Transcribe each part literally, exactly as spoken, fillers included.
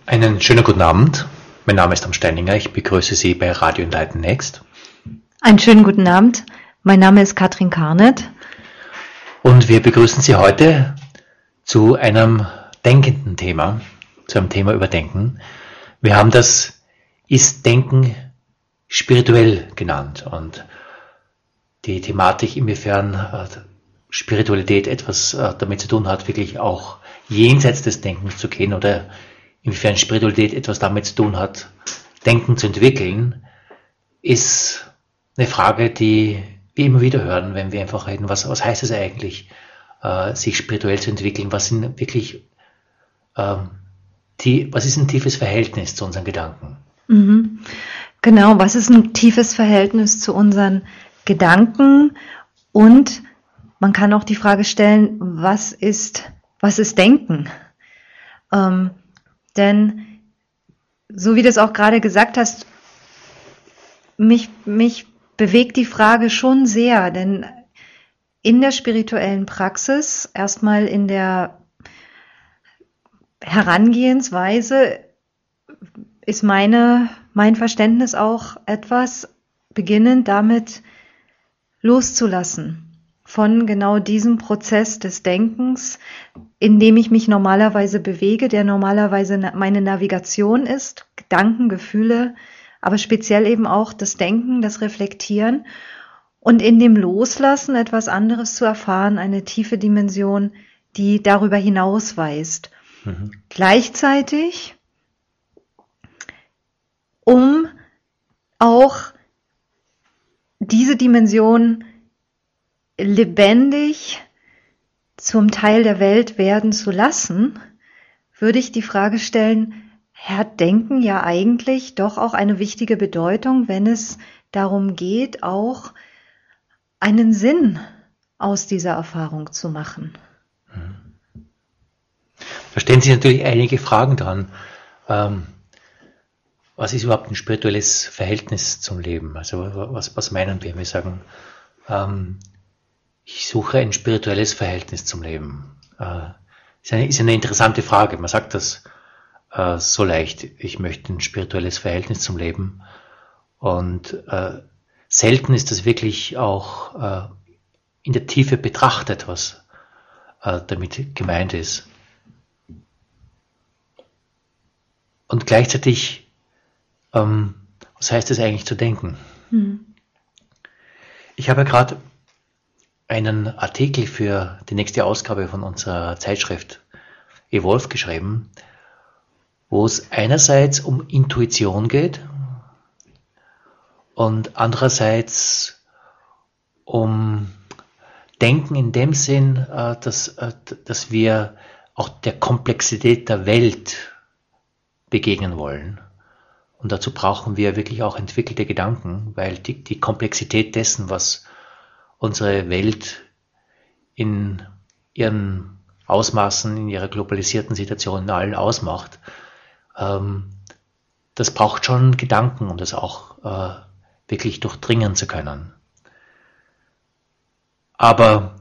Einen schönen guten Abend. Mein Name ist Am Steininger. Ich begrüße Sie bei Radio Enlighten Next. Einen schönen guten Abend. Mein Name ist Katrin Karnet. Und wir begrüßen Sie heute zu einem denkenden Thema, zu einem Thema über Denken. Wir haben das Ist Denken spirituell genannt und die Thematik, inwiefern äh, Spiritualität etwas äh, damit zu tun hat, wirklich auch jenseits des Denkens zu gehen oder inwiefern Spiritualität etwas damit zu tun hat, Denken zu entwickeln, ist eine Frage, die wir immer wieder hören, wenn wir einfach reden, was, was heißt es eigentlich, äh, sich spirituell zu entwickeln, was sind wirklich, äh, die, was ist ein tiefes Verhältnis zu unseren Gedanken? Mhm. Genau, was ist ein tiefes Verhältnis zu unseren Gedanken? Und man kann auch die Frage stellen, was ist, was ist Denken? Ähm, denn, so wie du es auch gerade gesagt hast, mich, mich bewegt die Frage schon sehr, denn in der spirituellen Praxis, erstmal in der Herangehensweise, ist meine, mein Verständnis auch etwas beginnend damit loszulassen von genau diesem Prozess des Denkens, in dem ich mich normalerweise bewege, der normalerweise meine Navigation ist, Gedanken, Gefühle, aber speziell eben auch das Denken, das Reflektieren und in dem Loslassen etwas anderes zu erfahren, eine tiefe Dimension, die darüber hinausweist. Mhm. Gleichzeitig, um auch diese Dimension lebendig zum Teil der Welt werden zu lassen, würde ich die Frage stellen, hat Denken ja eigentlich doch auch eine wichtige Bedeutung, wenn es darum geht, auch einen Sinn aus dieser Erfahrung zu machen. Da stellen sich natürlich einige Fragen dran. Ähm, was ist überhaupt ein spirituelles Verhältnis zum Leben? Also was, was meinen wir? Wir sagen, ähm, ich suche ein spirituelles Verhältnis zum Leben. Äh, ist, eine, ist eine interessante Frage. Man sagt das äh, so leicht. Ich möchte ein spirituelles Verhältnis zum Leben. Und äh, selten ist das wirklich auch äh, in der Tiefe betrachtet, was äh, damit gemeint ist. Und gleichzeitig, ähm, was heißt es eigentlich zu denken? Hm. Ich habe ja gerade einen Artikel für die nächste Ausgabe von unserer Zeitschrift Evolve geschrieben, wo es einerseits um Intuition geht und andererseits um Denken in dem Sinn, dass, dass wir auch der Komplexität der Welt begegnen wollen. Und dazu brauchen wir wirklich auch entwickelte Gedanken, weil die, die Komplexität dessen, was unsere Welt in ihren Ausmaßen, in ihrer globalisierten Situation in allen ausmacht, ähm, das braucht schon Gedanken, um das auch äh, wirklich durchdringen zu können. Aber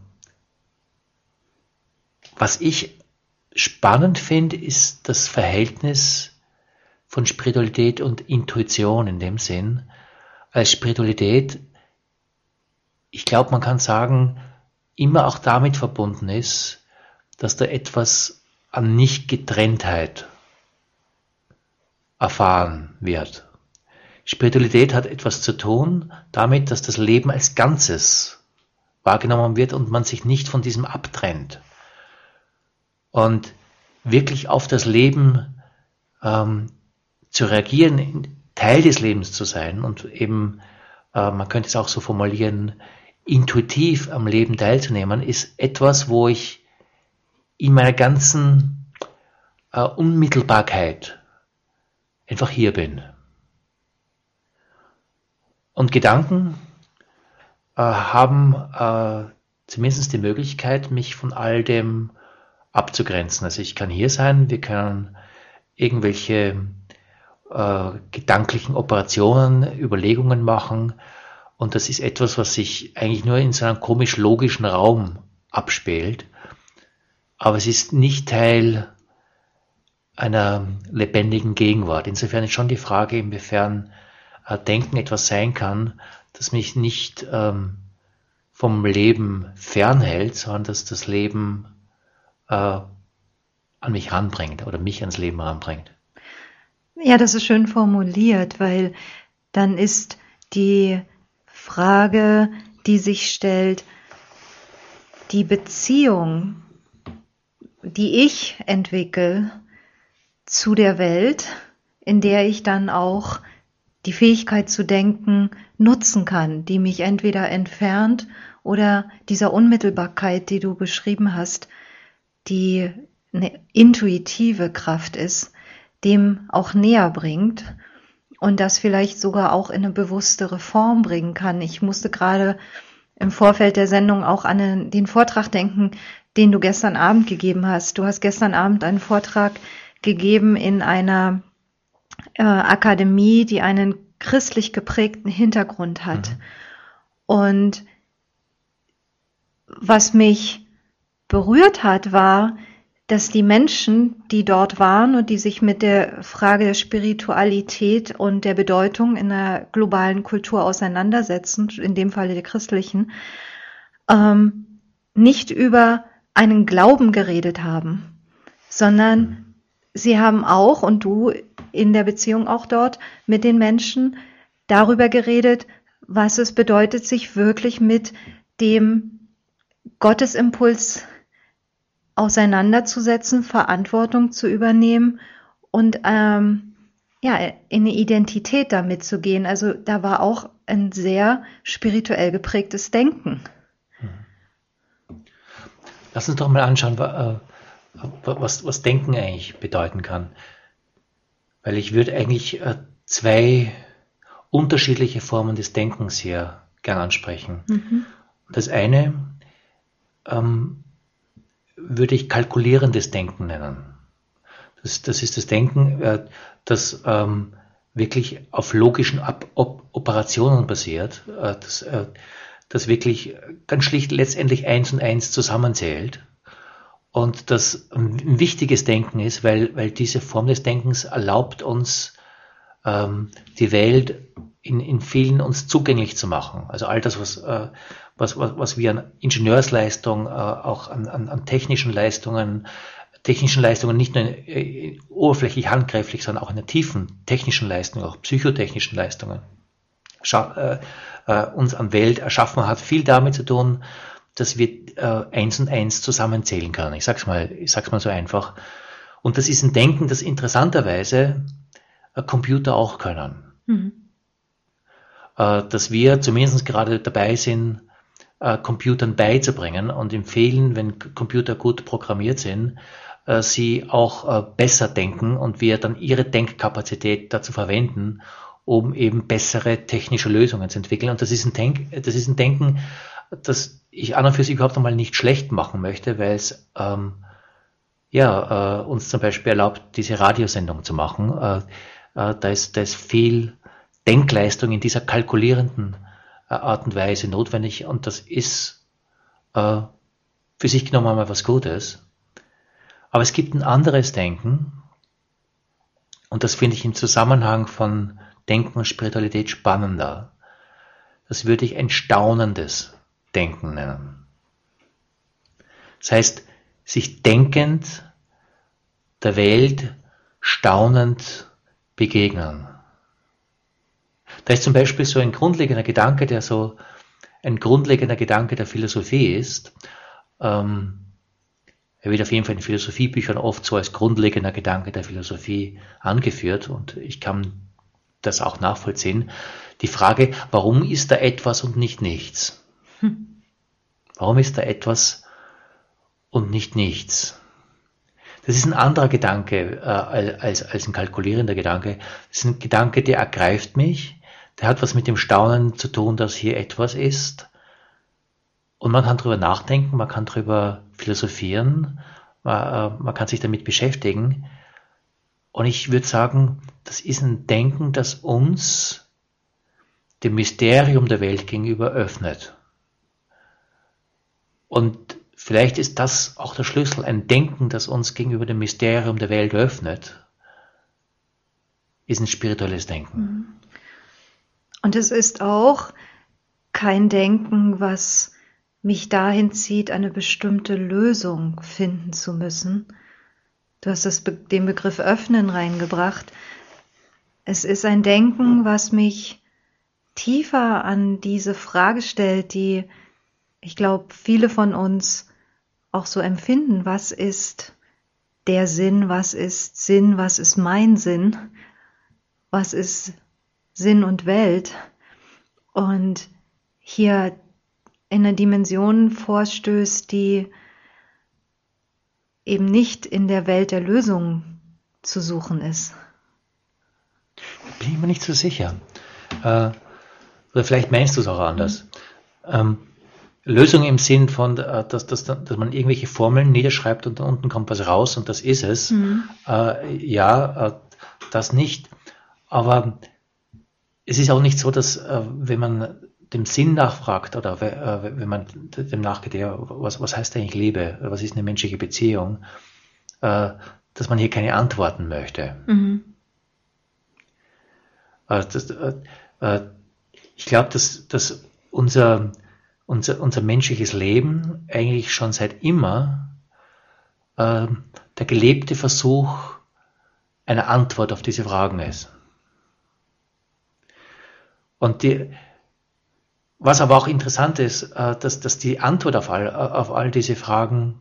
was ich spannend finde, ist das Verhältnis von Spiritualität und Intuition in dem Sinn. Als Spiritualität, ich glaube, man kann sagen, immer auch damit verbunden ist, dass da etwas an Nicht-Getrenntheit erfahren wird. Spiritualität hat etwas zu tun damit, dass das Leben als Ganzes wahrgenommen wird und man sich nicht von diesem abtrennt. Und wirklich auf das Leben ähm, zu reagieren, Teil des Lebens zu sein und eben, äh, man könnte es auch so formulieren, intuitiv am Leben teilzunehmen, ist etwas, wo ich in meiner ganzen äh, Unmittelbarkeit einfach hier bin. Und Gedanken äh, haben äh, zumindest die Möglichkeit, mich von all dem abzugrenzen. Also ich kann hier sein, wir können irgendwelche äh, gedanklichen Operationen, Überlegungen machen und das ist etwas, was sich eigentlich nur in so einem komisch-logischen Raum abspielt, aber es ist nicht Teil einer lebendigen Gegenwart. Insofern ist schon die Frage, inwiefern äh, Denken etwas sein kann, das mich nicht ähm, vom Leben fernhält, sondern dass das Leben äh, an mich ranbringt oder mich ans Leben ranbringt. Ja, das ist schön formuliert, weil dann ist die Frage, die sich stellt, die Beziehung, die ich entwickle zu der Welt, in der ich dann auch die Fähigkeit zu denken nutzen kann, die mich entweder entfernt oder dieser Unmittelbarkeit, die du beschrieben hast, die eine intuitive Kraft ist, dem auch näher bringt und das vielleicht sogar auch in eine bewusstere Form bringen kann. Ich musste gerade im Vorfeld der Sendung auch an den Vortrag denken, den du gestern Abend gegeben hast. Du hast gestern Abend einen Vortrag gegeben in einer äh, Akademie, die einen christlich geprägten Hintergrund hat. Mhm. Und was mich berührt hat, war, dass die Menschen, die dort waren und die sich mit der Frage der Spiritualität und der Bedeutung in der globalen Kultur auseinandersetzen, in dem Falle der christlichen, ähm, nicht über einen Glauben geredet haben, sondern sie haben auch, und du in der Beziehung auch dort mit den Menschen, darüber geredet, was es bedeutet, sich wirklich mit dem Gottesimpuls auseinanderzusetzen, Verantwortung zu übernehmen und ähm, ja, in eine Identität damit zu gehen. Also da war auch ein sehr spirituell geprägtes Denken. Lass uns doch mal anschauen, was, was Denken eigentlich bedeuten kann. Weil ich würde eigentlich zwei unterschiedliche Formen des Denkens hier gern ansprechen. Mhm. Das eine ähm, würde ich kalkulierendes Denken nennen. Das, das ist das Denken, äh, das ähm, wirklich auf logischen Ab- Op- Operationen basiert, äh, das, äh, das wirklich ganz schlicht letztendlich eins und eins zusammenzählt und das ein wichtiges Denken ist, weil, weil diese Form des Denkens erlaubt uns, ähm, die Welt in, in vielen uns zugänglich zu machen. Also all das, was, äh, was, was, was wir an Ingenieursleistung, äh, auch an, an, an technischen Leistungen, technischen Leistungen nicht nur in, äh, oberflächlich handgreiflich, sondern auch in der tiefen technischen Leistung, auch psychotechnischen Leistungen, scha- äh, äh, uns an Welt erschaffen hat, viel damit zu tun, dass wir äh, eins und eins zusammenzählen können. Ich sag's mal, ich sag's mal so einfach. Und das ist ein Denken, das interessanterweise äh, Computer auch können. Mhm. Äh, dass wir zumindest gerade dabei sind, äh, Computern beizubringen und empfehlen, wenn Computer gut programmiert sind, äh, sie auch äh, besser denken und wir dann ihre Denkkapazität dazu verwenden, um eben bessere technische Lösungen zu entwickeln. Und das ist ein, Denk, das ist ein Denken, das ich an und für sich überhaupt einmal nicht schlecht machen möchte, weil es ähm, ja, äh, uns zum Beispiel erlaubt, diese Radiosendung zu machen. Äh, äh, da, ist, da ist viel Denkleistung in dieser kalkulierenden äh, Art und Weise notwendig und das ist äh, für sich genommen einmal was Gutes. Aber es gibt ein anderes Denken und das finde ich im Zusammenhang von Denken und Spiritualität spannender. Das würde ich ein staunendes Denken nennen. Das heißt, sich denkend der Welt staunend begegnen. Da ist zum Beispiel so ein grundlegender Gedanke, der so ein grundlegender Gedanke der Philosophie ist. Ähm, er wird auf jeden Fall in Philosophiebüchern oft so als grundlegender Gedanke der Philosophie angeführt und ich kann das auch nachvollziehen. Die Frage, warum ist da etwas und nicht nichts? Hm. Warum ist da etwas und nicht nichts? Das ist ein anderer Gedanke äh, als, als ein kalkulierender Gedanke. Das ist ein Gedanke, der ergreift mich, der hat was mit dem Staunen zu tun, dass hier etwas ist. Und man kann drüber nachdenken, man kann drüber philosophieren, man, äh, man kann sich damit beschäftigen. Und ich würde sagen, das ist ein Denken, das uns dem Mysterium der Welt gegenüber öffnet. Und vielleicht ist das auch der Schlüssel, ein Denken, das uns gegenüber dem Mysterium der Welt öffnet, ist ein spirituelles Denken. Und es ist auch kein Denken, was mich dahin zieht, eine bestimmte Lösung finden zu müssen. Du hast das, den Begriff Öffnen reingebracht. Es ist ein Denken, was mich tiefer an diese Frage stellt, die, ich glaube, viele von uns auch so empfinden. Was ist der Sinn? Was ist Sinn? Was ist mein Sinn? Was ist Sinn und Welt? Und hier in eine Dimension vorstößt, die eben nicht in der Welt der Lösung zu suchen ist. Bin ich mir nicht so sicher. Äh, oder vielleicht meinst du es auch anders. Mhm. Ähm, Lösung im Sinn von, äh, dass, dass, dass man irgendwelche Formeln niederschreibt und da unten kommt was raus und das ist es. Mhm. Äh, ja, äh, das nicht. Aber es ist auch nicht so, dass äh, wenn man dem Sinn nachfragt oder äh, wenn man dem nachgeht, ja, was, was heißt eigentlich Liebe, was ist eine menschliche Beziehung, äh, dass man hier keine Antworten möchte. Mhm. Äh, das, äh, äh, ich glaube, dass, dass unser, unser, unser menschliches Leben eigentlich schon seit immer äh, der gelebte Versuch einer Antwort auf diese Fragen ist. Und die Was aber auch interessant ist, dass, dass die Antwort auf all, auf all diese Fragen,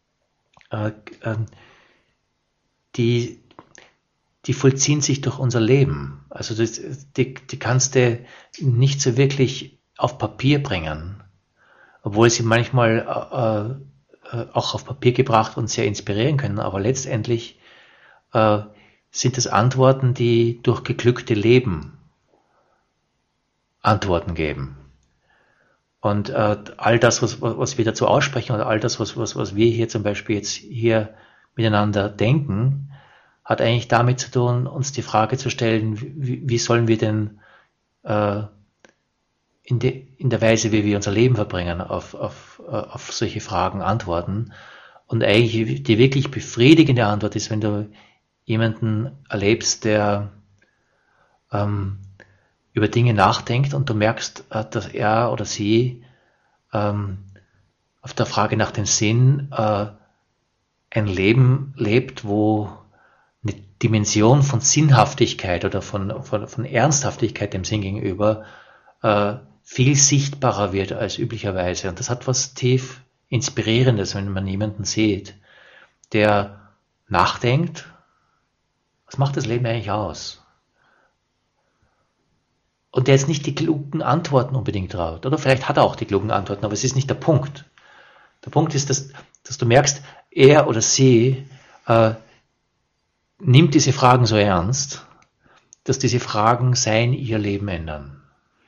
die, die vollziehen sich durch unser Leben. Also das, die, die kannst du nicht so wirklich auf Papier bringen, obwohl sie manchmal auch auf Papier gebracht und sehr inspirieren können. Aber letztendlich sind es Antworten, die durch geglückte Leben Antworten geben. Und äh, all das, was, was wir dazu aussprechen, oder all das, was, was, was wir hier zum Beispiel jetzt hier miteinander denken, hat eigentlich damit zu tun, uns die Frage zu stellen, wie, wie sollen wir denn äh, in, de, in der Weise, wie wir unser Leben verbringen, auf, auf, auf solche Fragen antworten. Und eigentlich die wirklich befriedigende Antwort ist, wenn du jemanden erlebst, der ähm, über Dinge nachdenkt und du merkst, dass er oder sie ähm, auf der Frage nach dem Sinn äh, ein Leben lebt, wo eine Dimension von Sinnhaftigkeit oder von, von, von Ernsthaftigkeit dem Sinn gegenüber äh, viel sichtbarer wird als üblicherweise. Und das hat was tief Inspirierendes, wenn man jemanden sieht, der nachdenkt, was macht das Leben eigentlich aus? Und der jetzt nicht die klugen Antworten unbedingt traut. Oder vielleicht hat er auch die klugen Antworten, aber es ist nicht der Punkt. Der Punkt ist, dass, dass du merkst, er oder sie äh, nimmt diese Fragen so ernst, dass diese Fragen sein ihr Leben ändern.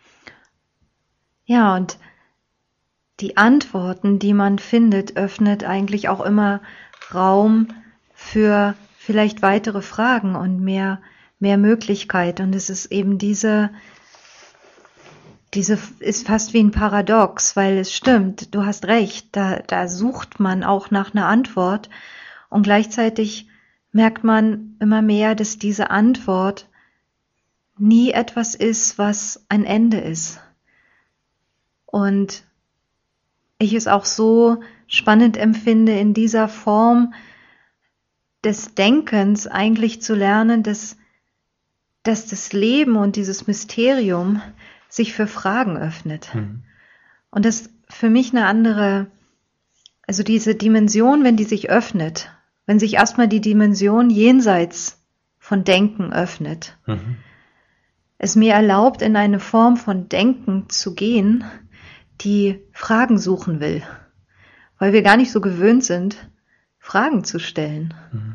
Ja, und die Antworten, die man findet, öffnet eigentlich auch immer Raum für vielleicht weitere Fragen und mehr, mehr Möglichkeit. Und es ist eben diese Diese ist fast wie ein Paradox, weil es stimmt, du hast recht, da, da sucht man auch nach einer Antwort und gleichzeitig merkt man immer mehr, dass diese Antwort nie etwas ist, was ein Ende ist. Und ich es auch so spannend empfinde, in dieser Form des Denkens eigentlich zu lernen, dass, dass das Leben und dieses Mysterium sich für Fragen öffnet. Mhm. Und das für mich eine andere, also diese Dimension, wenn die sich öffnet, wenn sich erstmal die Dimension jenseits von Denken öffnet, mhm. es mir erlaubt, in eine Form von Denken zu gehen, die Fragen suchen will, weil wir gar nicht so gewöhnt sind, Fragen zu stellen. Mhm.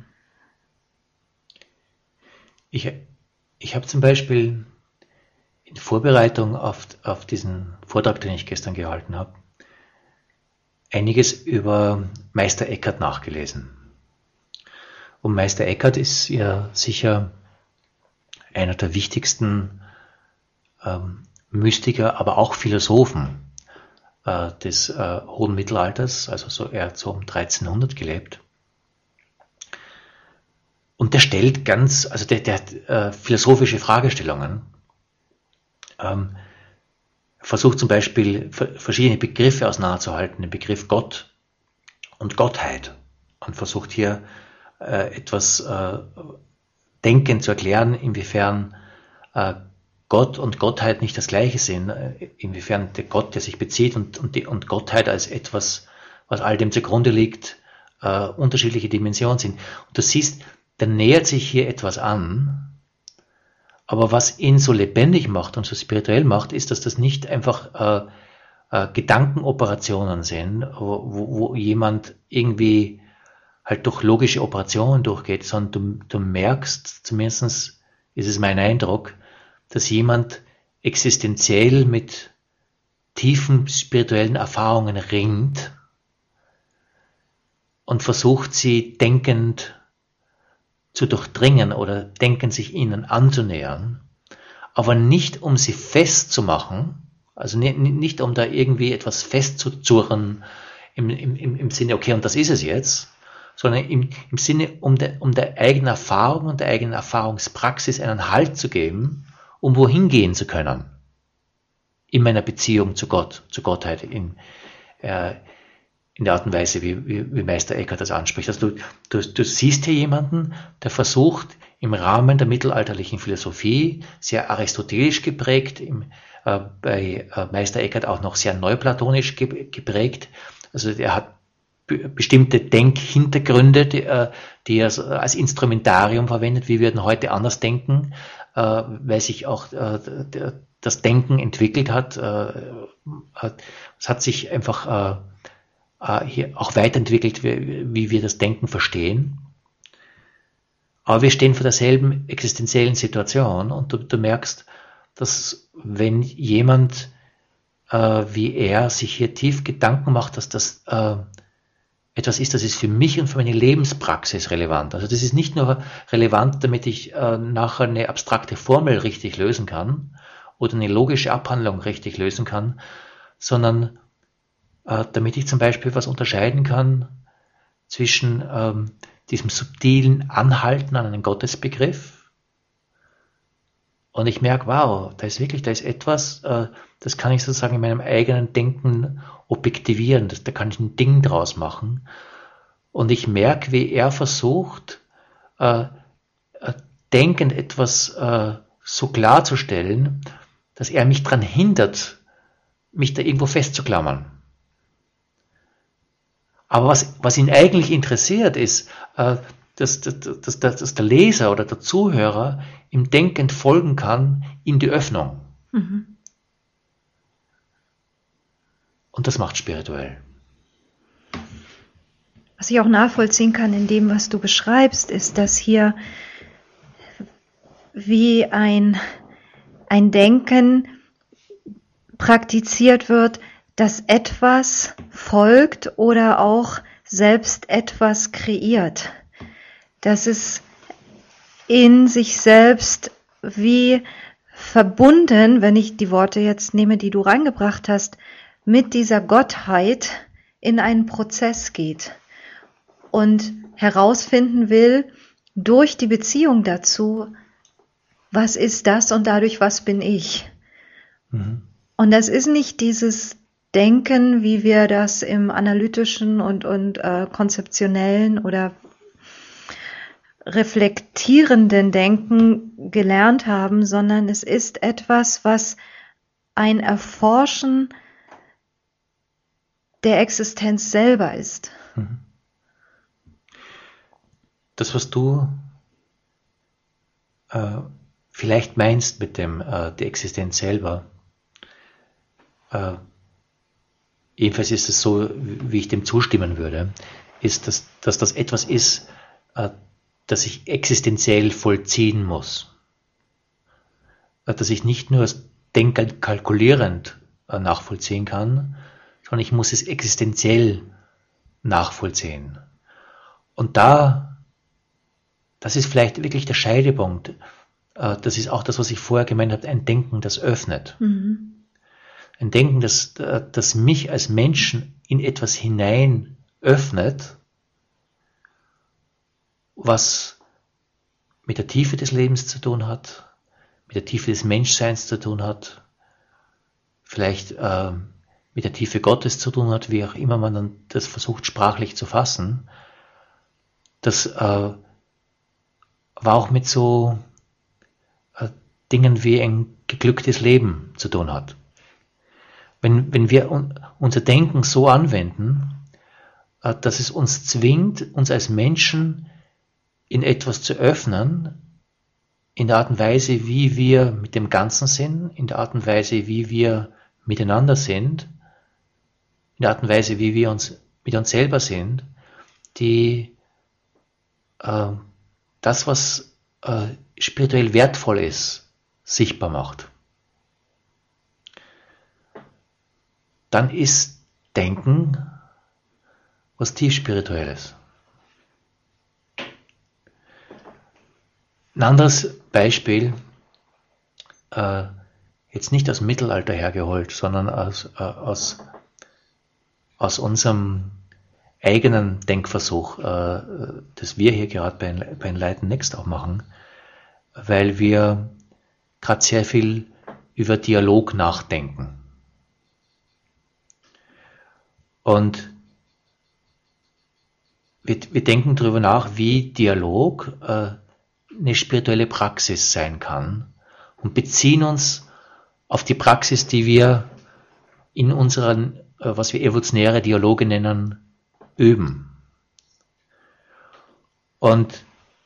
Ich, ich habe zum Beispiel in Vorbereitung auf, auf diesen Vortrag, den ich gestern gehalten habe, einiges über Meister Eckhart nachgelesen. Und Meister Eckhart ist ja sicher einer der wichtigsten ähm, Mystiker, aber auch Philosophen äh, des äh, hohen Mittelalters, also so er hat so um dreizehnhundert gelebt. Und der stellt ganz, also der, der hat äh, philosophische Fragestellungen. Ähm, versucht zum Beispiel verschiedene Begriffe auseinanderzuhalten, den Begriff Gott und Gottheit, und versucht hier äh, etwas äh, denkend zu erklären, inwiefern äh, Gott und Gottheit nicht das Gleiche sind, äh, inwiefern der Gott, der sich bezieht, und, und, die, und Gottheit als etwas, was all dem zugrunde liegt, äh, unterschiedliche Dimensionen sind. Und du siehst, da nähert sich hier etwas an. Aber was ihn so lebendig macht und so spirituell macht, ist, dass das nicht einfach äh, äh, Gedankenoperationen sind, wo, wo jemand irgendwie halt durch logische Operationen durchgeht, sondern du, du merkst, zumindest ist es mein Eindruck, dass jemand existenziell mit tiefen spirituellen Erfahrungen ringt und versucht, sie denkend zu durchdringen oder denken, sich ihnen anzunähern, aber nicht um sie festzumachen, also nicht, nicht um da irgendwie etwas festzuzurren im, im, im Sinne, okay, und das ist es jetzt, sondern im, im Sinne, um der, um der eigenen Erfahrung und der eigenen Erfahrungspraxis einen Halt zu geben, um wohin gehen zu können in meiner Beziehung zu Gott, zu Gottheit, in, äh, in der Art und Weise, wie, wie, wie Meister Eckhart das anspricht. Also du, du, du siehst hier jemanden, der versucht, im Rahmen der mittelalterlichen Philosophie, sehr aristotelisch geprägt, im, äh, bei äh, Meister Eckhart auch noch sehr neuplatonisch ge, geprägt. Also er hat b- bestimmte Denkhintergründe, die, äh, die er als Instrumentarium verwendet. Wir würden heute anders denken, äh, weil sich auch äh, der, das Denken entwickelt hat. Äh, hat es hat sich einfach äh, hier auch weiterentwickelt, wie, wie wir das Denken verstehen. Aber wir stehen vor derselben existenziellen Situation, und du, du merkst, dass wenn jemand äh, wie er sich hier tief Gedanken macht, dass das äh, etwas ist, das ist für mich und für meine Lebenspraxis relevant. Also das ist nicht nur relevant, damit ich äh, nachher eine abstrakte Formel richtig lösen kann oder eine logische Abhandlung richtig lösen kann, sondern damit ich zum Beispiel was unterscheiden kann zwischen ähm, diesem subtilen Anhalten an einen Gottesbegriff, und ich merke, wow, da ist wirklich, da ist etwas, äh, das kann ich sozusagen in meinem eigenen Denken objektivieren, das, da kann ich ein Ding draus machen, und ich merke, wie er versucht, äh, äh, denkend etwas äh, so klarzustellen, dass er mich daran hindert, mich da irgendwo festzuklammern. Aber was, was ihn eigentlich interessiert, ist, äh, dass, dass, dass, dass der Leser oder der Zuhörer ihm denkend folgen kann in die Öffnung. Mhm. Und das macht spirituell. Was ich auch nachvollziehen kann in dem, was du beschreibst, ist, dass hier wie ein, ein Denken praktiziert wird, dass etwas folgt oder auch selbst etwas kreiert. Dass es in sich selbst wie verbunden, wenn ich die Worte jetzt nehme, die du reingebracht hast, mit dieser Gottheit in einen Prozess geht und herausfinden will, durch die Beziehung dazu, was ist das und dadurch, was bin ich? Mhm. Und das ist nicht dieses Denken, wie wir das im analytischen und, und äh, konzeptionellen oder reflektierenden Denken gelernt haben, sondern es ist etwas, was ein Erforschen der Existenz selber ist. Das, was du äh, vielleicht meinst mit dem äh, die Existenz selber, äh, jedenfalls ist es so, wie ich dem zustimmen würde, ist, dass, dass das etwas ist, äh, das ich existenziell vollziehen muss. Äh, dass ich nicht nur das Denken kalkulierend äh, nachvollziehen kann, sondern ich muss es existenziell nachvollziehen. Und da, das ist vielleicht wirklich der Scheidepunkt. Äh, das ist auch das, was ich vorher gemeint habe, ein Denken, das öffnet. Mhm. ein Denken, das, das mich als Menschen in etwas hinein öffnet, was mit der Tiefe des Lebens zu tun hat, mit der Tiefe des Menschseins zu tun hat, vielleicht äh, mit der Tiefe Gottes zu tun hat, wie auch immer man dann das versucht sprachlich zu fassen. Das äh, war auch mit so äh, Dingen wie ein geglücktes Leben zu tun hat. Wenn, wenn wir un, unser Denken so anwenden, äh, dass es uns zwingt, uns als Menschen in etwas zu öffnen, in der Art und Weise, wie wir mit dem Ganzen sind, in der Art und Weise, wie wir miteinander sind, in der Art und Weise, wie wir uns mit uns selber sind, die äh, das, was äh, spirituell wertvoll ist, sichtbar macht. Dann ist Denken was tief Spirituelles. Ein anderes Beispiel, äh, jetzt nicht aus dem Mittelalter hergeholt, sondern aus, äh, aus, aus unserem eigenen Denkversuch, äh, das wir hier gerade bei, bei Enlighten Next auch machen, weil wir gerade sehr viel über Dialog nachdenken. Und wir, wir denken darüber nach, wie Dialog äh, eine spirituelle Praxis sein kann und beziehen uns auf die Praxis, die wir in unseren, äh, was wir evolutionäre Dialoge nennen, üben. Und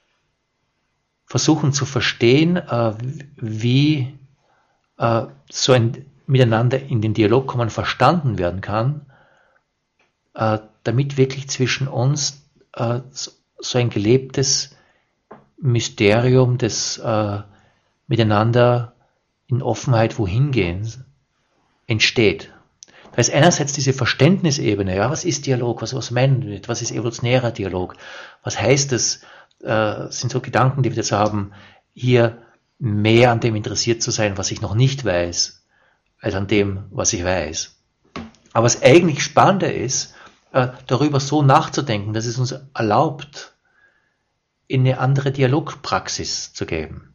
versuchen zu verstehen, äh, wie äh, so ein Miteinander in den Dialog kommen verstanden werden kann, äh, damit wirklich zwischen uns äh, so ein gelebtes Mysterium des äh, Miteinander in Offenheit wohin gehen entsteht. Da ist einerseits diese Verständnisebene, ja, was ist Dialog, was, was meinen wir, was ist evolutionärer Dialog, was heißt es, äh, sind so Gedanken, die wir jetzt haben, hier mehr an dem interessiert zu sein, was ich noch nicht weiß, als an dem, was ich weiß. Aber was eigentlich spannender ist, äh, darüber so nachzudenken, dass es uns erlaubt, in eine andere Dialogpraxis zu geben.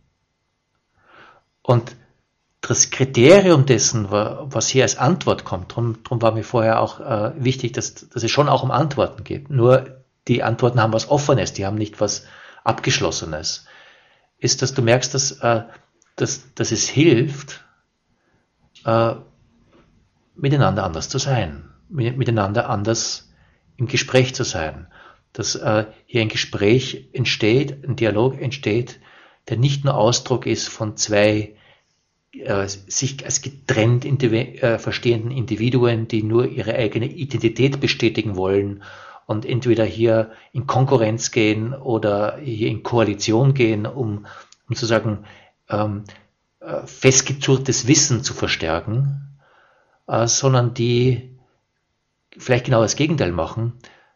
Und das Kriterium dessen, was hier als Antwort kommt, darum, darum war mir vorher auch äh, wichtig, dass, dass es schon auch um Antworten geht. Nur die Antworten haben was Offenes, die haben nicht was Abgeschlossenes. Ist, dass du merkst, dass, äh, dass, dass es hilft, äh, miteinander anders zu sein, miteinander anders im Gespräch zu sein. Dass äh, hier ein Gespräch entsteht, ein Dialog entsteht, der nicht nur Ausdruck ist von zwei äh, sich als getrennt indiv- äh, verstehenden Individuen, die nur ihre eigene Identität bestätigen wollen und entweder hier in Konkurrenz gehen oder hier in Koalition gehen, um, um sozusagen ähm, äh, festgezurrtes Wissen zu verstärken, äh, sondern die vielleicht genau das Gegenteil machen,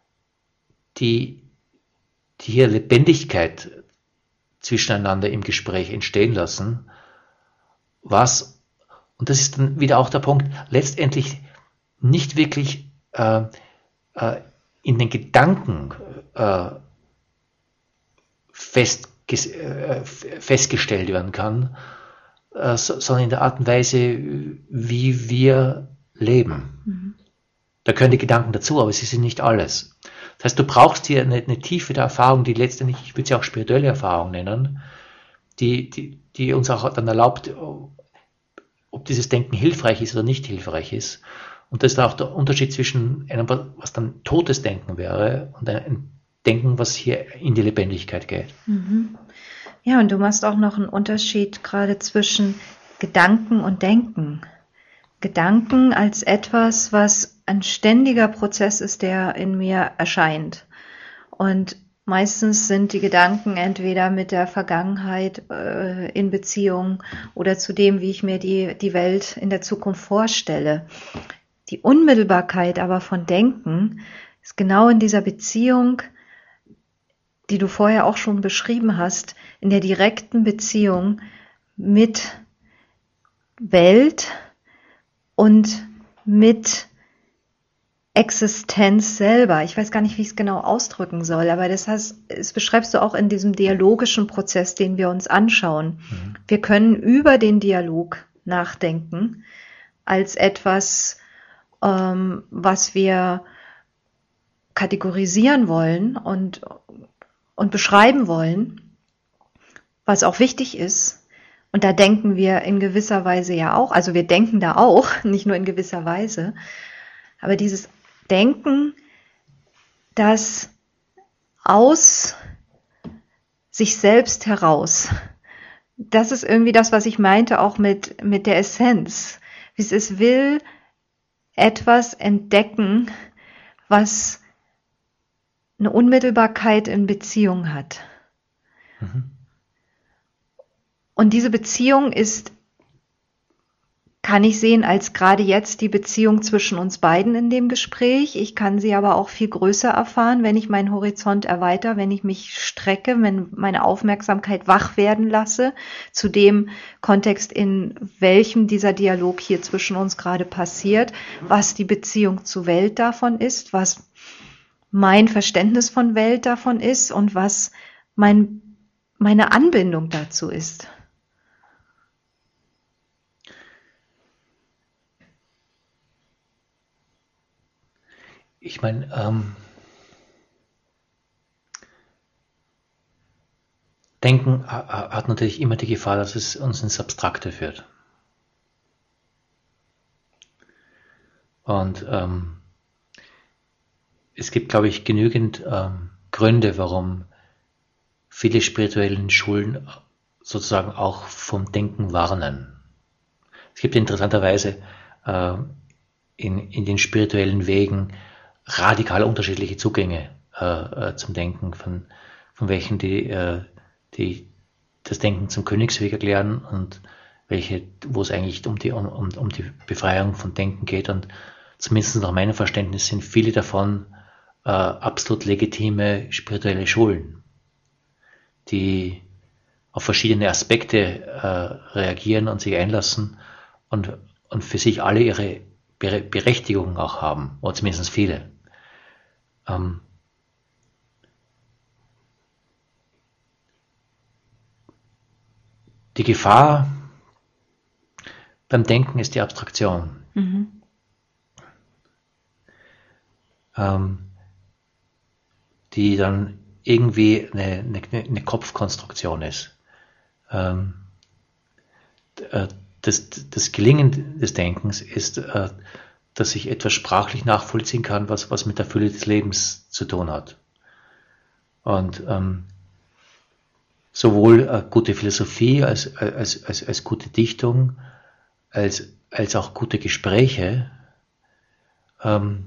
die, die hier Lebendigkeit zwischeneinander im Gespräch entstehen lassen, was, und das ist dann wieder auch der Punkt, letztendlich nicht wirklich äh, äh, in den Gedanken äh, festges äh, festgestellt werden kann, äh, so, sondern in der Art und Weise, wie wir leben. Mhm. Da gehören die Gedanken dazu, aber sie sind nicht alles. Das heißt, du brauchst hier eine, eine Tiefe der Erfahrung, die letztendlich, ich würde sie auch spirituelle Erfahrung nennen, die, die, die uns auch dann erlaubt, ob dieses Denken hilfreich ist oder nicht hilfreich ist. Und das ist auch der Unterschied zwischen einem, was dann totes Denken wäre, und einem Denken, was hier in die Lebendigkeit geht. Mhm. Ja, und du machst auch noch einen Unterschied gerade zwischen Gedanken und Denken. Gedanken als etwas, was ein ständiger Prozess ist, der in mir erscheint. Und meistens sind die Gedanken entweder mit der Vergangenheit äh, in Beziehung oder zu dem, wie ich mir die, die Welt in der Zukunft vorstelle. Die Unmittelbarkeit aber von Denken ist genau in dieser Beziehung, die du vorher auch schon beschrieben hast, in der direkten Beziehung mit Welt und mit Existenz selber. Ich weiß gar nicht, wie ich es genau ausdrücken soll, aber das heißt, das beschreibst du auch in diesem dialogischen Prozess, den wir uns anschauen. Mhm. Wir können über den Dialog nachdenken als etwas, ähm, was wir kategorisieren wollen und, und beschreiben wollen, was auch wichtig ist. Und da denken wir in gewisser Weise ja auch, also wir denken da auch, nicht nur in gewisser Weise, aber dieses Denken, das aus sich selbst heraus, das ist irgendwie das, was ich meinte, auch mit, mit der Essenz. Wie es will, etwas entdecken, was eine Unmittelbarkeit in Beziehung hat. Mhm. Und diese Beziehung ist, kann ich sehen als gerade jetzt die Beziehung zwischen uns beiden in dem Gespräch. Ich kann sie aber auch viel größer erfahren, wenn ich meinen Horizont erweitere, wenn ich mich strecke, wenn meine Aufmerksamkeit wach werden lasse zu dem Kontext, in welchem dieser Dialog hier zwischen uns gerade passiert, was die Beziehung zur Welt davon ist, was mein Verständnis von Welt davon ist und was mein, meine Anbindung dazu ist. Ich meine, ähm, Denken hat natürlich immer die Gefahr, dass es uns ins Abstrakte führt. Und ähm, es gibt, glaube ich, genügend ähm, Gründe, warum viele spirituellen Schulen sozusagen auch vom Denken warnen. Es gibt interessanterweise äh, in, in den spirituellen Wegen radikal unterschiedliche Zugänge äh, zum Denken, von, von welchen die, äh, die das Denken zum Königsweg erklären und welche, wo es eigentlich um die, um, um die Befreiung von Denken geht. Und zumindest nach meinem Verständnis sind viele davon äh, absolut legitime spirituelle Schulen, die auf verschiedene Aspekte äh, reagieren und sich einlassen und, und für sich alle ihre Berechtigung auch haben, oder zumindest viele. Ähm, die Gefahr beim Denken ist die Abstraktion. Mhm. Ähm, die dann irgendwie eine, eine, eine Kopfkonstruktion ist. Ähm, das, das Gelingen des Denkens ist, äh, dass ich etwas sprachlich nachvollziehen kann, was, was mit der Fülle des Lebens zu tun hat. Und ähm, sowohl äh, gute Philosophie als, als, als, als gute Dichtung, als, als auch gute Gespräche, ähm,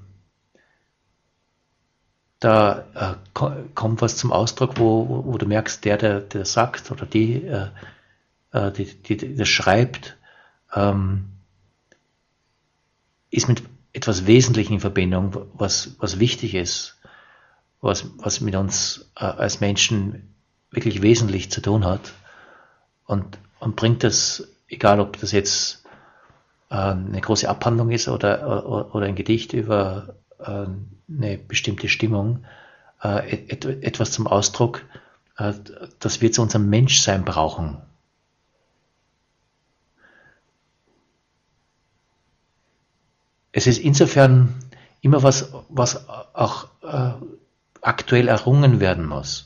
da äh, kommt was zum Ausdruck, wo, wo, wo du merkst, der, der, der sagt oder die, äh, die, die, die das schreibt, ähm, ist mit etwas Wesentlichem in Verbindung, was, was wichtig ist, was, was mit uns äh, als Menschen wirklich wesentlich zu tun hat und, und bringt das, egal ob das jetzt äh, eine große Abhandlung ist oder, oder, oder ein Gedicht über äh, eine bestimmte Stimmung, äh, et, etwas zum Ausdruck, äh, dass wir zu unserem Menschsein brauchen. Es ist insofern immer was, was auch äh, aktuell errungen werden muss.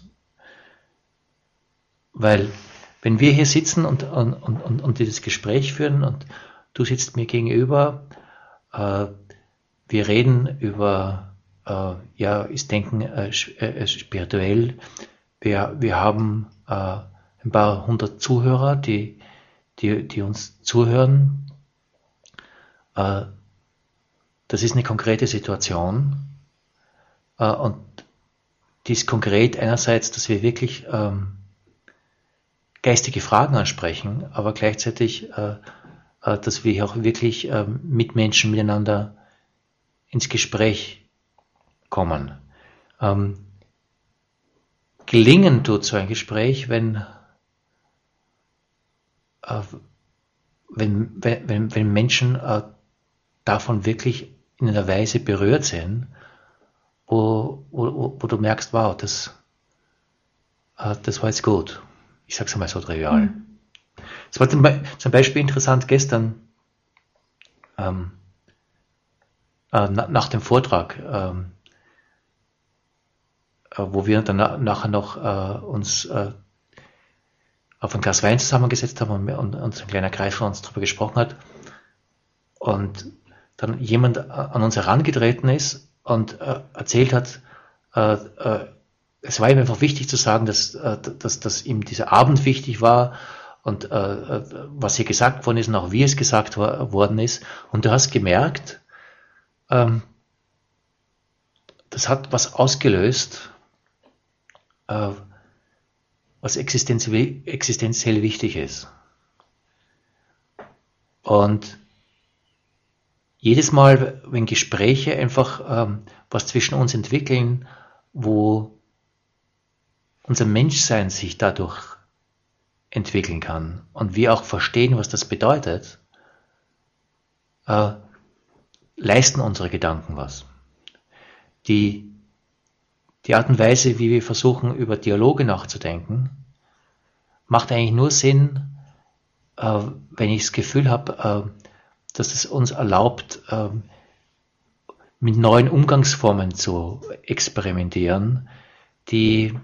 Weil wenn wir hier sitzen und, und, und, und dieses Gespräch führen und du sitzt mir gegenüber, äh, wir reden über, äh, ja, ist Denken äh, spirituell. Wir, wir haben äh, ein paar hundert Zuhörer, die, die, die uns zuhören. Äh, Das ist eine konkrete Situation äh, und die ist konkret einerseits, dass wir wirklich ähm, geistige Fragen ansprechen, aber gleichzeitig, äh, äh, dass wir auch wirklich äh, mit Menschen miteinander ins Gespräch kommen. Ähm, gelingen tut so ein Gespräch, wenn, äh, wenn, wenn, wenn Menschen äh, davon wirklich in einer Weise berührt sind, wo, wo, wo du merkst, wow, das, äh, das war jetzt gut. Ich sag's einmal so trivial. Mhm. Es war zum, Be- zum Beispiel interessant gestern, ähm, äh, na, nach dem Vortrag, ähm, äh, wo wir dann na, nachher noch äh, uns äh, auf ein Glas Wein zusammengesetzt haben und, und, und so ein kleiner Kreis von uns darüber gesprochen hat und dann jemand an uns herangetreten ist und äh, erzählt hat, äh, äh, es war ihm einfach wichtig zu sagen, dass, äh, dass, dass ihm dieser Abend wichtig war und äh, was hier gesagt worden ist und auch wie es gesagt war, worden ist. Und du hast gemerkt, ähm, das hat was ausgelöst, äh, was existenziell, existenziell wichtig ist. Und jedes Mal, wenn Gespräche einfach ähm, was zwischen uns entwickeln, wo unser Menschsein sich dadurch entwickeln kann und wir auch verstehen, was das bedeutet, äh, leisten unsere Gedanken was. Die, die Art und Weise, wie wir versuchen, über Dialoge nachzudenken, macht eigentlich nur Sinn, äh, wenn ich das Gefühl habe, äh, dass es uns erlaubt, äh, mit neuen Umgangsformen zu experimentieren, die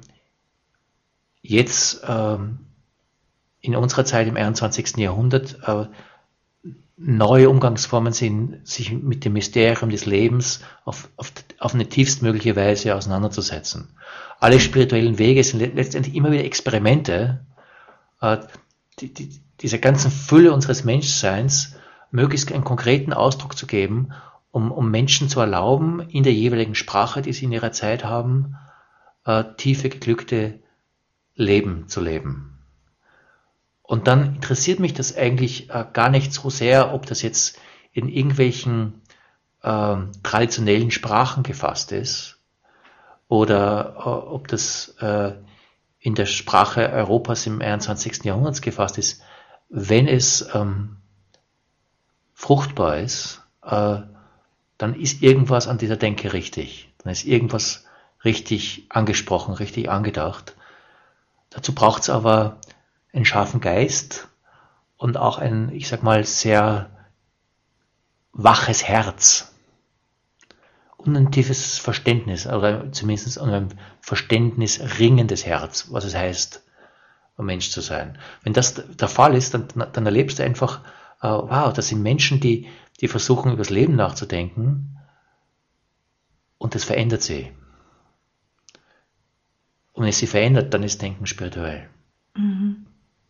jetzt äh, in unserer Zeit im einundzwanzigsten Jahrhundert äh, neue Umgangsformen sind, sich mit dem Mysterium des Lebens auf, auf, auf eine tiefstmögliche Weise auseinanderzusetzen. Alle spirituellen Wege sind letztendlich immer wieder Experimente, äh, die, die, dieser ganzen Fülle unseres Menschseins möglichst einen konkreten Ausdruck zu geben, um, um Menschen zu erlauben, in der jeweiligen Sprache, die sie in ihrer Zeit haben, äh, tiefe, geglückte Leben zu leben. Und dann interessiert mich das eigentlich äh, gar nicht so sehr, ob das jetzt in irgendwelchen äh, traditionellen Sprachen gefasst ist oder äh, ob das äh, in der Sprache Europas im einundzwanzigsten Jahrhundert gefasst ist. Wenn es ähm, fruchtbar ist, äh, dann ist irgendwas an dieser Denke richtig. Dann ist irgendwas richtig angesprochen, richtig angedacht. Dazu braucht es aber einen scharfen Geist und auch ein, ich sag mal, sehr waches Herz und ein tiefes Verständnis, oder zumindest ein verständnisringendes Herz, was es heißt, ein Mensch zu sein. Wenn das der Fall ist, dann, dann erlebst du einfach, äh, wow, das sind Menschen, die, die versuchen, über das Leben nachzudenken und das verändert sie. Und wenn es sie verändert, dann ist Denken spirituell. Mhm.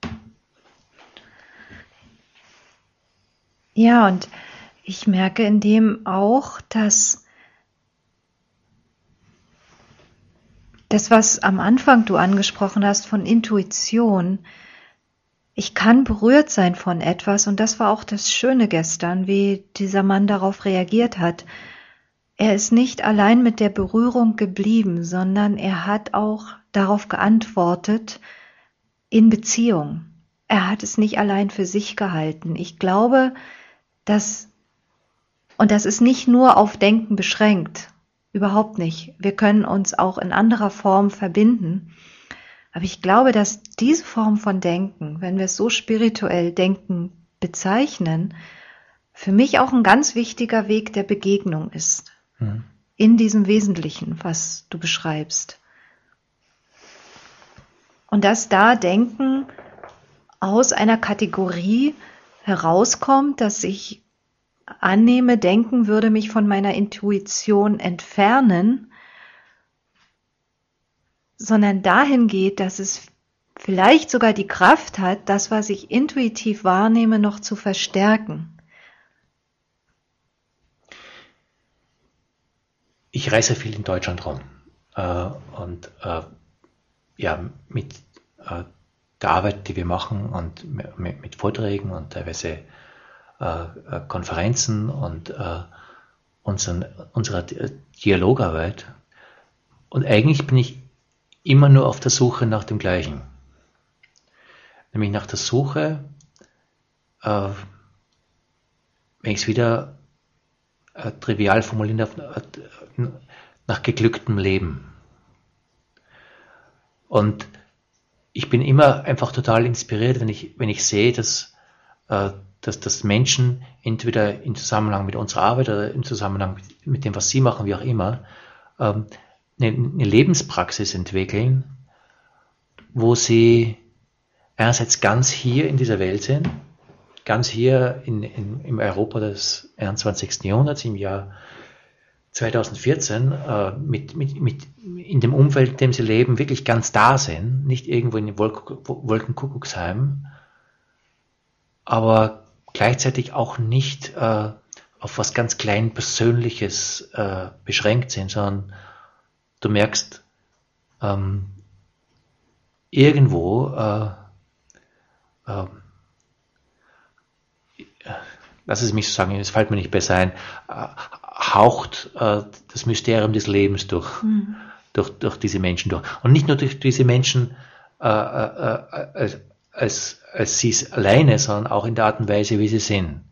Ja, und ich merke in dem auch, dass das, was am Anfang du angesprochen hast von Intuition, ich kann berührt sein von etwas, und das war auch das Schöne gestern, wie dieser Mann darauf reagiert hat. Er ist nicht allein mit der Berührung geblieben, sondern er hat auch darauf geantwortet in Beziehung. Er hat es nicht allein für sich gehalten. Ich glaube, dass, und das ist nicht nur auf Denken beschränkt, überhaupt nicht. Wir können uns auch in anderer Form verbinden. Aber ich glaube, dass diese Form von Denken, wenn wir es so spirituell Denken bezeichnen, für mich auch ein ganz wichtiger Weg der Begegnung ist. Mhm. In diesem Wesentlichen, was du beschreibst. Und dass da Denken aus einer Kategorie herauskommt, dass ich annehme, Denken würde mich von meiner Intuition entfernen, sondern dahin geht, dass es vielleicht sogar die Kraft hat, das, was ich intuitiv wahrnehme, noch zu verstärken. Ich reise viel in Deutschland rum äh, und äh, ja, mit äh, der Arbeit, die wir machen und mit, mit Vorträgen und teilweise äh, Konferenzen und äh, unseren, unserer Dialogarbeit. Und eigentlich bin ich immer nur auf der Suche nach dem Gleichen. Nämlich nach der Suche, äh, wenn ich es wieder äh, trivial formulieren darf, äh, nach geglücktem Leben. Und ich bin immer einfach total inspiriert, wenn ich, wenn ich sehe, dass, äh, dass, dass Menschen entweder im Zusammenhang mit unserer Arbeit oder im Zusammenhang mit, mit dem, was sie machen, wie auch immer, ähm, eine, eine Lebenspraxis entwickeln, wo sie einerseits ganz hier in dieser Welt sind, ganz hier in, in, im Europa des einundzwanzigsten Jahrhunderts, im Jahr zweitausendvierzehn, äh, mit, mit, mit in dem Umfeld, in dem sie leben, wirklich ganz da sind, nicht irgendwo in Wolk Wolkenkuckucksheim, aber gleichzeitig auch nicht äh, auf was ganz klein Persönliches äh, beschränkt sind, sondern du merkst, ähm, irgendwo äh, äh, lass es mich so sagen, es fällt mir nicht besser ein, äh, haucht äh, das Mysterium des Lebens durch, mhm. durch, durch diese Menschen durch. Und nicht nur durch diese Menschen äh, äh, als, als, als sie es alleine, sondern auch in der Art und Weise, wie sie sind.